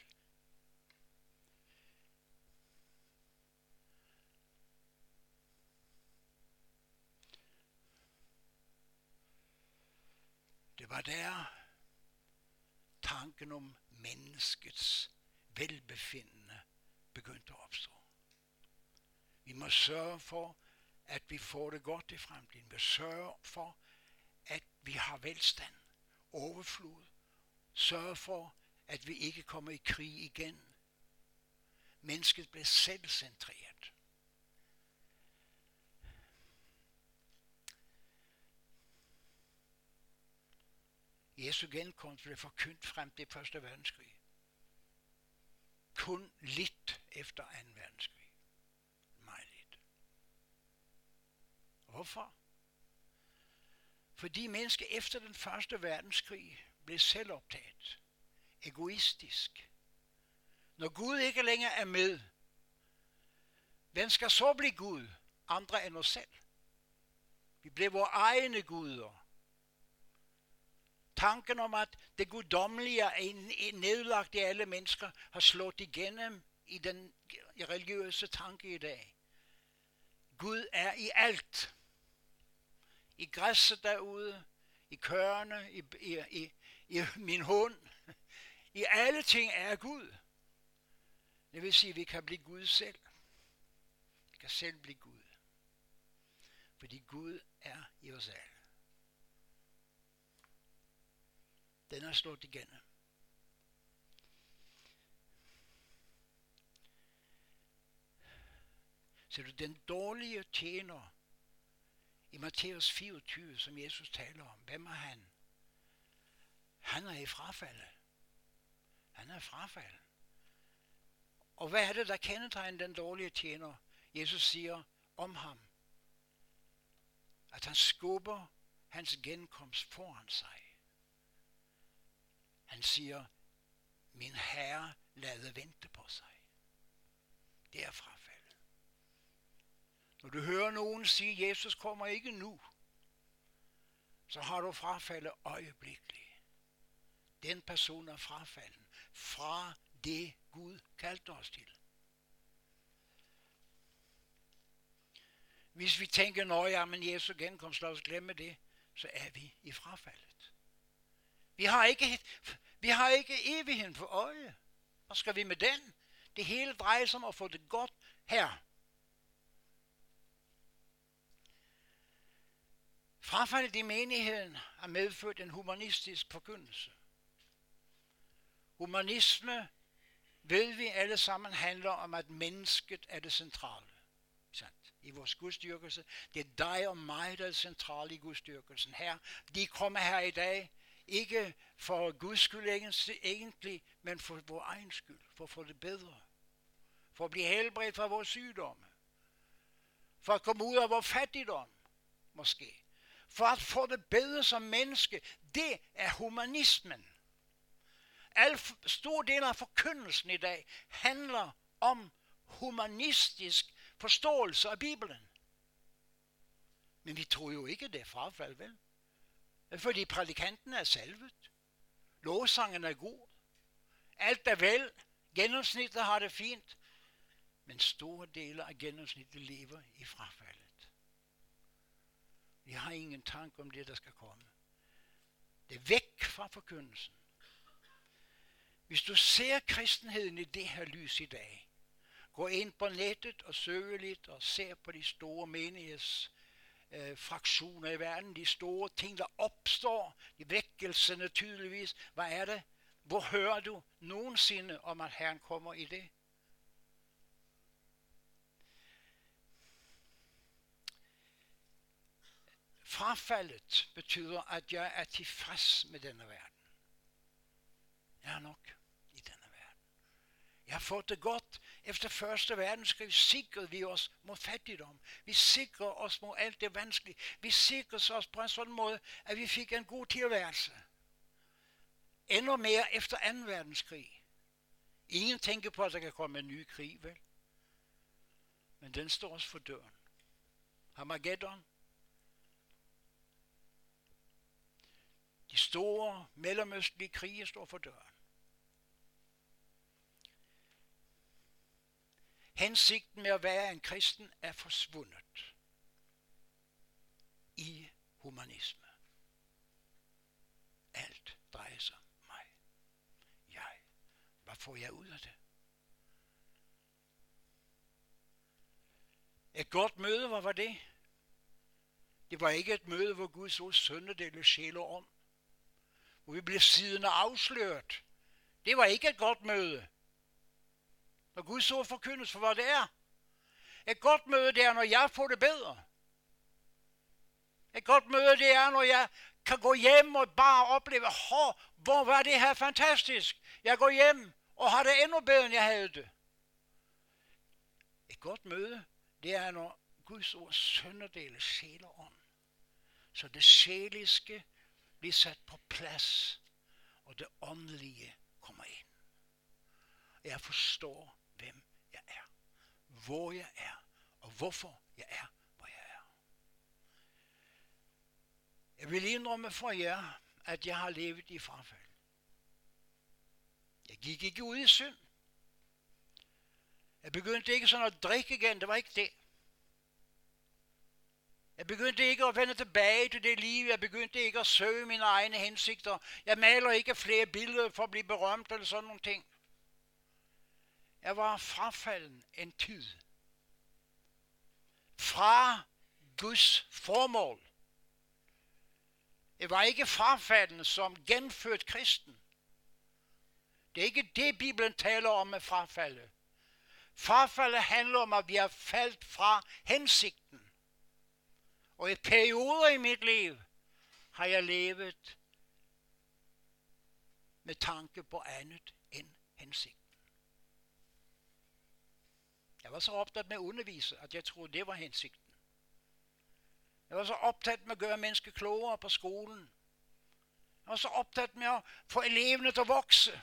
Det var der tanken om menneskets velbefindende begyndte at opstå. Vi må sørge for, at vi får det godt i fremtiden. Vi sørger for, at vi har velstand, overflod. Sørge for, at vi ikke kommer i krig igen. Mennesket bliver selvcentreret. Jesu genkomst blev forkyndt frem til første verdenskrig. Kun lidt efter anden verdenskrig. Meget lidt. Hvorfor? Fordi mennesker efter den første verdenskrig blev selvoptaget, egoistisk. Når Gud ikke længere er med, hvem skal så blive Gud? Andre end os selv. Vi blev vores egne guder. Tanken om, at det guddommelige er nedlagt i alle mennesker, har slået igennem i den religiøse tanke i dag. Gud er i alt. I græsset derude, i kørne, i, i, i, i min hund. I alle ting er Gud. Det vil sige, at vi kan blive Gud selv. Vi kan selv blive Gud. Fordi Gud er i os alle. Den er slået igennem. Så du, den dårlige tjener i Matthæus fireogtyve, som Jesus taler om, hvem er han? Han er i frafaldet. Han er frafaldet. Og hvad er det, der kendetegner den dårlige tjener? Jesus siger om ham, at han skubber hans genkomst foran sig. Han siger, min herre lader vente på sig. Det er frafaldet. Når du hører nogen sige, Jesus kommer ikke nu, så har du frafaldet øjeblikkeligt. Den person er frafalden fra det Gud kaldte os til. Hvis vi tænker, når ja, men Jesu genkomst, lad os glemme det, så er vi i frafaldet. Vi har ikke, vi har ikke evigheden for øje. Hvad skal vi med den? Det hele drejer sig om at få det godt her. Frafaldet i menigheden har medført en humanistisk forkyndelse. Humanisme, ved vi alle sammen, handler om, at mennesket er det centrale. I vores gudstyrkelse. Det er dig og mig, der er centrale i gudstyrkelsen. Her, de kommer her i dag, ikke for Guds skyld egentlig, men for vores egen skyld. For at få det bedre. For at blive helbredt fra vores sygdomme. For at komme ud af vores fattigdom, måske. For at få det bedre som menneske. Det er humanismen. Al stor del af forkyndelsen i dag handler om humanistisk forståelse af Bibelen. Men vi tror jo ikke, det er frafald, vel? Fordi prædikanten er salvet. Lovsangen er god. Alt er vel. Gennemsnittet har det fint. Men store dele af gennemsnittet lever i frafaldet. Vi har ingen tanke om det, der skal komme. Det er væk fra forkyndelsen. Hvis du ser kristenheden i det her lys i dag, gå ind på nettet og søg lidt og se på de store menighedsfraktioner øh, i verden, de store ting, der opstår, de vækkelserne tydeligvis. Hvad er det? Hvor hører du nogensinde om, at Herren kommer i det? Frafaldet betyder, at jeg er tilfreds med denne verden. Jeg er nok i denne verden. Jeg har fået det godt. Efter første verdenskrig sikrede vi os mod fattigdom. Vi sikrede os mod alt det vanskelige. Vi sikrede os på en sådan måde, at vi fik en god tilværelse. Endnu mere efter anden verdenskrig. Ingen tænker på, at der kan komme en ny krig, vel? Men den står os for døren. Armageddon. De store mellemøstlige krige står for døren. Hensigten med at være en kristen er forsvundet i humanisme. Alt drejer sig om mig. Jeg. Hvad får jeg ud af det? Et godt møde, hvad var det? Det var ikke et møde, hvor Guds ord sønderdelte sjæl og ånd. Hvor vi blev siddende afsløret. Det var ikke et godt møde. Når Guds ord forkyndes for, hvad det er. Et godt møde, det er, når jeg får det bedre. Et godt møde, det er, når jeg kan gå hjem og bare opleve, hvor var det her fantastisk. Jeg går hjem og har det endnu bedre, end jeg havde det. Et godt møde, det er, når Guds ord sønderdeler sjæl og ånd. Så det sjæliske bliver sat på plads, og det åndelige kommer ind. Jeg forstår, hvem jeg er, hvor jeg er, og hvorfor jeg er, hvor jeg er. Jeg vil indrømme for jer, at jeg har levet i frafald. Jeg gik ikke ud i synd. Jeg begyndte ikke sådan at drikke igen, det var ikke det. Jeg begyndte ikke at vende tilbage til det liv. Jeg begyndte ikke at søge mine egne hensigter. Jeg maler ikke flere billeder for at blive berømt eller sådan nogle ting. Jeg var frafalden en tid. Fra Guds formål. Jeg var ikke frafalden som genfødt kristen. Det er ikke det, Bibelen taler om med frafaldet. Frafaldet handler om, at vi har faldt fra hensigten. Og i perioder i mit liv har jeg levet med tanke på andet end hensigten. Jeg var så optaget med at undervise, at jeg troede, det var hensigten. Jeg var så optaget med at gøre mennesker klogere på skolen. Jeg var så optaget med at få eleverne til at vokse.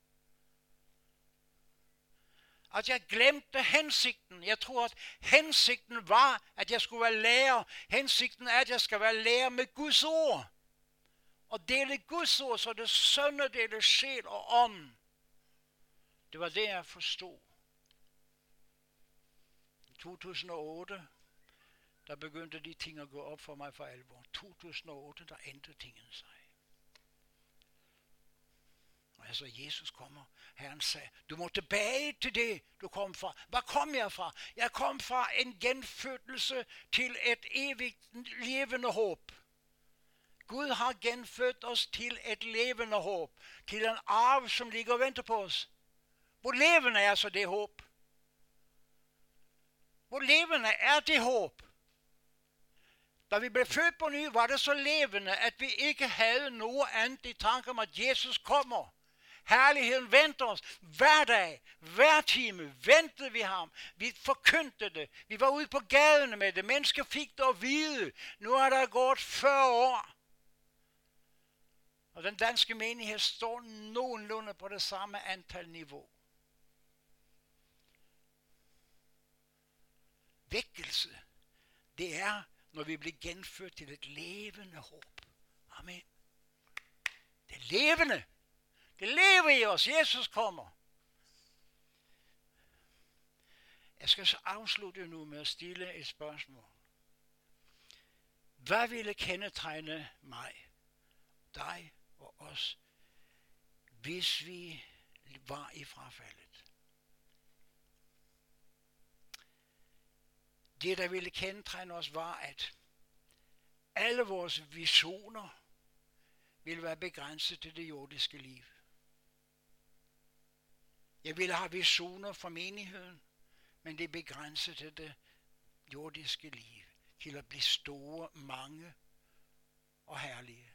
At jeg glemte hensigten. Jeg tror, at hensigten var, at jeg skulle være lærer. Hensigten er, at jeg skal være lærer med Guds ord. Og dele Guds ord, så det sønderdeler sjæl og ånd. Det var det, jeg forstod. I to tusind og otte, der begyndte de ting at gå op for mig for alvor. to tusind og otte, der ændrede tingene sig. Og jeg så Jesus kommer, Herren sagde, du må tilbage til det, du kom fra. Hvad kom jeg fra? Jeg kom fra en genfødelse til et evigt levende håb. Gud har genfødt os til et levende håb, til en arv, som ligger og venter på os. Hvor levende er så det håb? Hvor levende er det håb? Da vi blev født på ny, var det så levende, at vi ikke havde noget andet i tanke om, at Jesus kommer. Herligheden venter os hver dag, hver time ventede vi ham. Vi forkyndte det. Vi var ude på gaderne med det. Mennesker fik det at vide. Nu er der gået fyrre år. Og den danske menighed står nogenlunde på det samme antal niveau. Vækkelse, det er, når vi bliver genført til et levende håb. Amen. Det er levende. Det lever i os. Jesus kommer. Jeg skal så afslutte nu med at stille et spørgsmål. Hvad ville kendetegne mig, dig og os, hvis vi var i frafaldet? Det, der ville kendetegne os, var, at alle vores visioner ville være begrænset til det jordiske liv. Jeg ville have visioner for menigheden, men det er begrænset til det jordiske liv, til at blive store, mange og herlige.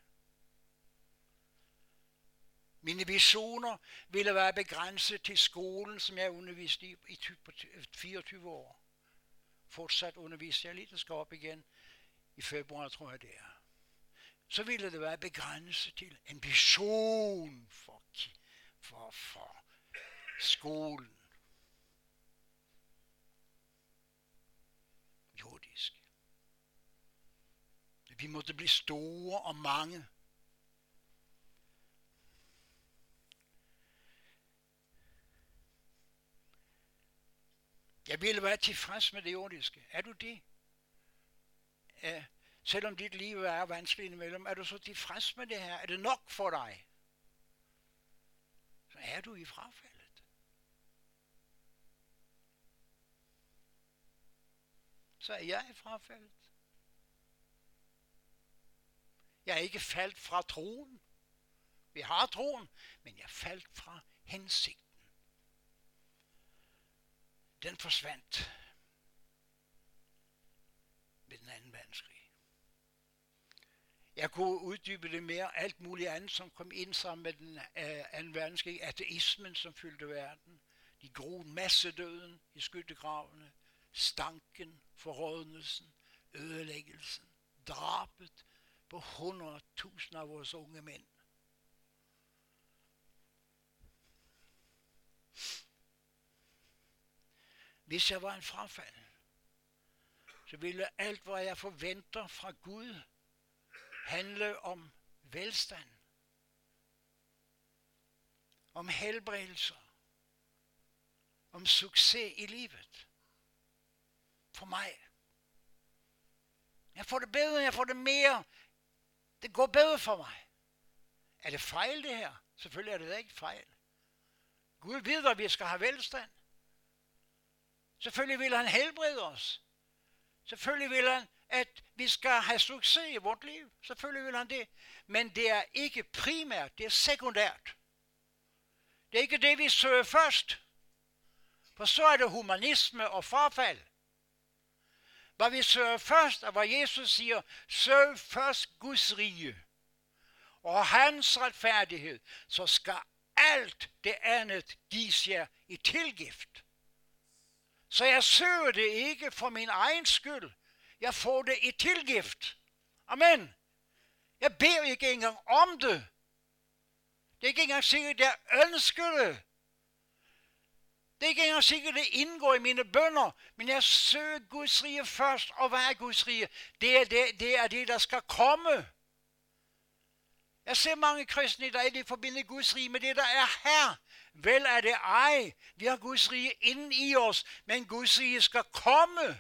Mine visioner ville være begrænset til skolen, som jeg underviste i i fireogtyve år. Fortsat underviste jeg lidt, og skal op igen i februar, tror jeg det er. Så ville det være begrænset til en vision for, for, for skolen. Jordisk. Vi måtte blive store og mange. Jeg ville være tilfreds med det jordiske. Er du det? Ja, selvom dit liv er vanskeligt imellem, er du så tilfreds med det her? Er det nok for dig? Så er du i frafaldet. så er jeg frafaldet. Jeg er ikke faldt fra troen. Vi har troen, men jeg faldt fra hensigten. Den forsvandt ved den anden verdenskrig. Jeg kunne uddybe det mere, alt muligt andet, som kom ind sammen med den anden verdenskrig. Ateismen, som fyldte verden. De grove massedøden i skyttegravene. Stanken, forrådnelsen, ødelæggelsen, drabet på hundredtusinder af vores unge mænd. Hvis jeg var en frafalden, så ville alt, hvad jeg forventer fra Gud, handle om velstand, om helbredelser, om succes i livet. For mig. Jeg får det bedre, jeg får det mere. Det går bedre for mig. Er det fejl det her? Selvfølgelig er det da ikke fejl. Gud ved, at vi skal have velstand. Selvfølgelig vil han helbrede os. Selvfølgelig vil han, at vi skal have succes i vort liv. Selvfølgelig vil han det. Men det er ikke primært, det er sekundært. Det er ikke det, vi søger først. For så er det humanisme og forfald. Hvad vi søger først, er hvad Jesus siger, søg først Guds rige og hans retfærdighed, så skal alt det andet gives jer i tilgift. Så jeg søger det ikke for min egen skyld. Jeg får det i tilgift. Amen. Jeg beder ikke engang om det. Det er ikke engang sikkert, at jeg ønsker det. Det er ikke engang sikkert, at det indgår i mine bønner. Men jeg søger Guds rige først. Og hvad er Guds rige? Det er det, det, er det der skal komme. Jeg ser mange kristne, der ikke forbinder Guds rige med det, der er her. Vel er det ej. Vi har Guds rige inden i os, men Guds rige skal komme.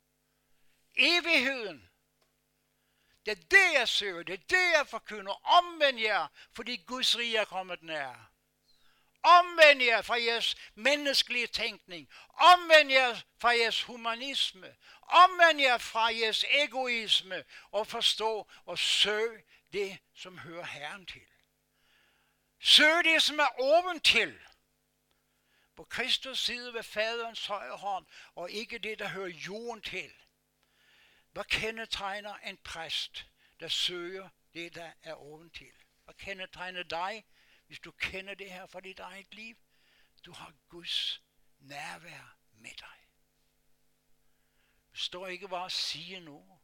Evigheden. Det er det, jeg søger. Det er det, jeg forkynder. Omvend jer, fordi Guds rige er kommet nær. Omvend jer fra jeres menneskelige tænkning. Omvend jer fra jeres humanisme. Omvend jer fra jeres egoisme. Og forstå og søg det, som hører Herren til. Søg det, som er åbent til. Hvor Kristus sidder ved faderens højre hånd, og ikke det, der hører jorden til. Hvad kendetegner en præst, der søger det, der er åbent til? Hvad kendetegner dig, hvis du kender det her for dit eget liv? Du har Guds nærvær med dig. Du står ikke bare og siger noget,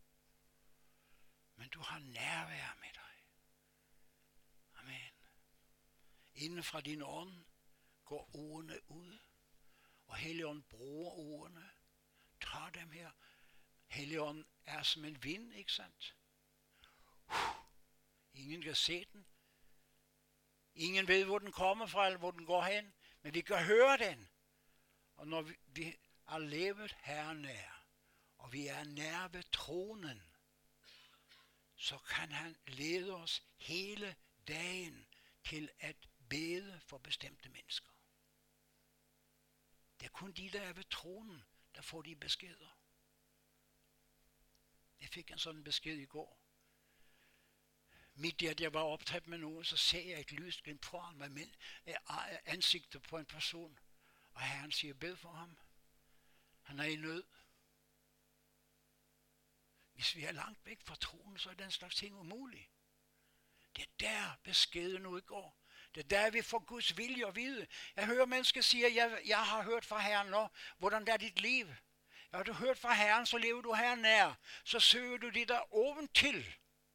men du har nærvær med dig. Amen. Inden fra din ånd går ordene ud, og Helligånden bruger ordene. Tag dem her. Helligånden er som en vind, ikke sandt? Uh, ingen kan se den. Ingen ved, hvor den kommer fra, eller hvor den går hen. Men vi kan høre den. Og når vi, vi er levet her nær, og vi er nær ved tronen, så kan han lede os hele dagen til at bede for bestemte mennesker. Det er kun de, der er ved tronen, der får de beskeder. Jeg fik en sådan besked i går. Midt i at jeg var optaget med nogen, så ser jeg et lysglimt foran mig, men ansigtet på en person. Og Herren siger, bed for ham. Han er i nød. Hvis vi er langt væk fra troen, så er den slags ting umuligt. Det er der beskeden udgår. Det er der, vi får Guds vilje at vide. Jeg hører mennesker sige, at jeg, jeg har hørt fra Herren nå, hvordan er dit liv? Ja, har du hørt fra Herren, så lever du her nær. Så søger du det, der er åbent til.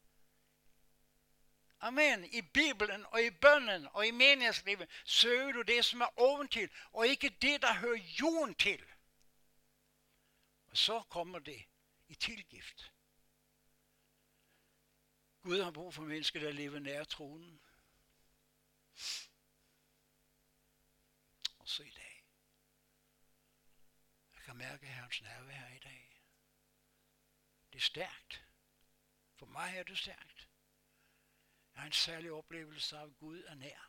Amen. I Bibelen og i bønnen og i menighedslivet søger du det, som er åbent til, og ikke det, der hører jorden til. Og så kommer det i tilgift. Gud har brug for mennesker, der lever nær tronen. Og så i dag. Jeg kan mærke Herrens nærvær her i dag. Det er stærkt. For mig er det stærkt. Jeg har en særlig oplevelse af, at Gud er nær.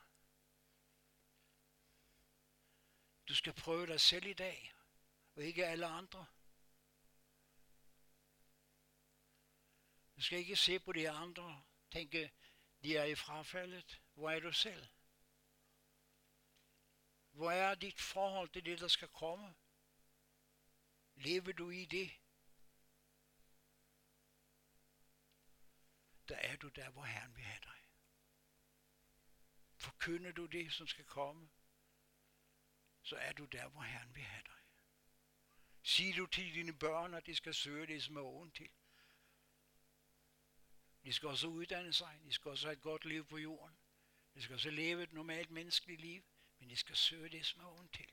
Du skal prøve dig selv i dag, og ikke alle andre. Du skal ikke se på de andre, tænke, de er i frafaldet. Hvor er du selv? Hvor er dit forhold til det, der skal komme? Lever du i det? Der er du der, hvor Herren vil have dig. Forkynder du det, som skal komme, så er du der, hvor Herren vil have dig. Siger du til dine børn, at de skal søge det, som er oven til. De skal også uddanne sig. De skal også have et godt liv på jorden. De skal også leve et normalt menneskeligt liv. Men de skal søge det, som er oven til.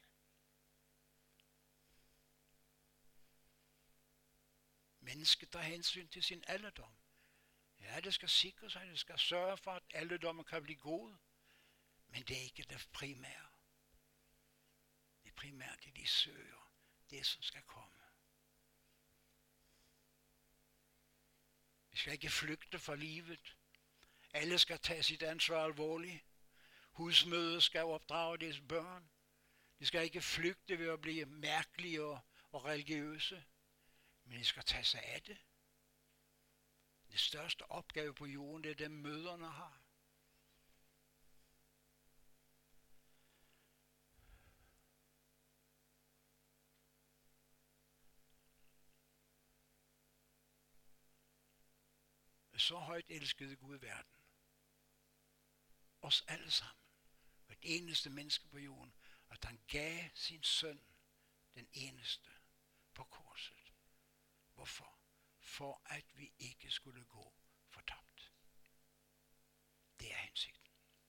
Mennesket tager hensyn til sin alderdom. Ja, det skal sikre sig. Det skal sørge for, at alderdommen kan blive god. Men det er ikke det primære. Det primære, det de søger. Det, som skal komme. Vi skal ikke flygte fra livet. Alle skal tage sit ansvar alvorligt. Husmøder skal opdrage deres børn. De skal ikke flygte ved at blive mærkelige og, og religiøse. Men de skal tage sig af det. Det største opgave på jorden, det er dem mødrene har. Så højt elskede Gud verden. Os alle sammen. Et eneste menneske på jorden. At han gav sin søn, den eneste, på korset. Hvorfor? For at vi ikke skulle gå fortabt. Det er hensigten.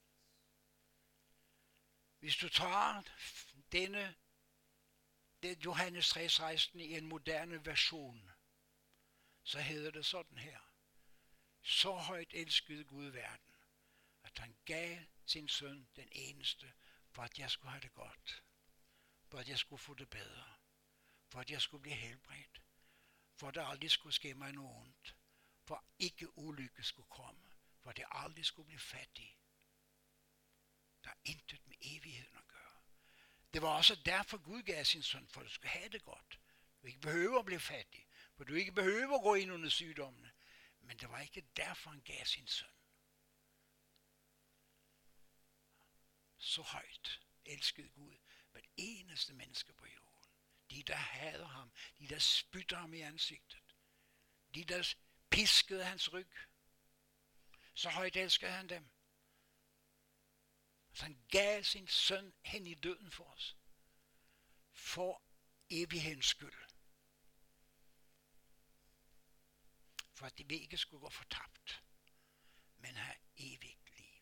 Hvis du tager denne, det Johannes tre seksten i en moderne version, så hedder det sådan her. Så højt elskede Gud verden, at han gav sin søn den eneste, for at jeg skulle have det godt, for at jeg skulle få det bedre, for at jeg skulle blive helbredt, for at der aldrig skulle ske mig noget ondt, for ikke ulykke skulle komme, for at jeg aldrig skulle blive fattig. Der er intet med evigheden at gøre. Det var også derfor Gud gav sin søn, for at du skulle have det godt. Du ikke behøver at blive fattig, for du ikke behøver at gå ind under sygdommene. Men det var ikke derfor, han gav sin søn. Så højt elskede Gud hvert eneste menneske på jorden. De, der hader ham. De, der spytter ham i ansigtet. De, der piskede hans ryg. Så højt elskede han dem. Så han gav sin søn hen i døden for os. For evighedens skyld. For at vi ikke skulle gå fortabt, men have evigt liv.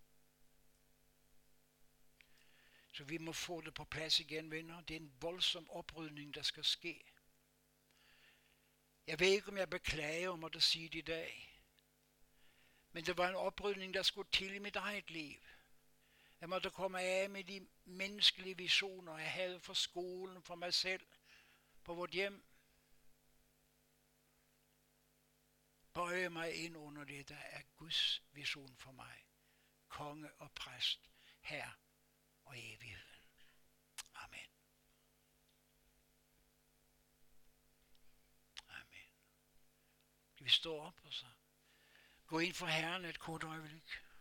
Så vi må få det på plads igen, venner. Det er en voldsom oprydning, der skal ske. Jeg ved ikke, om jeg beklager om at sige det i dag. Men det var en oprydning, der skulle til i mit eget liv. Jeg måtte komme af med de menneskelige visioner, jeg havde for skolen, for mig selv, på vort hjem. Bøje mig ind under det, der er Guds vision for mig. Konge og præst, Herre og evigheden. Amen. Amen. Kan vi stå op og så gå ind for Herren et kort øjeblik?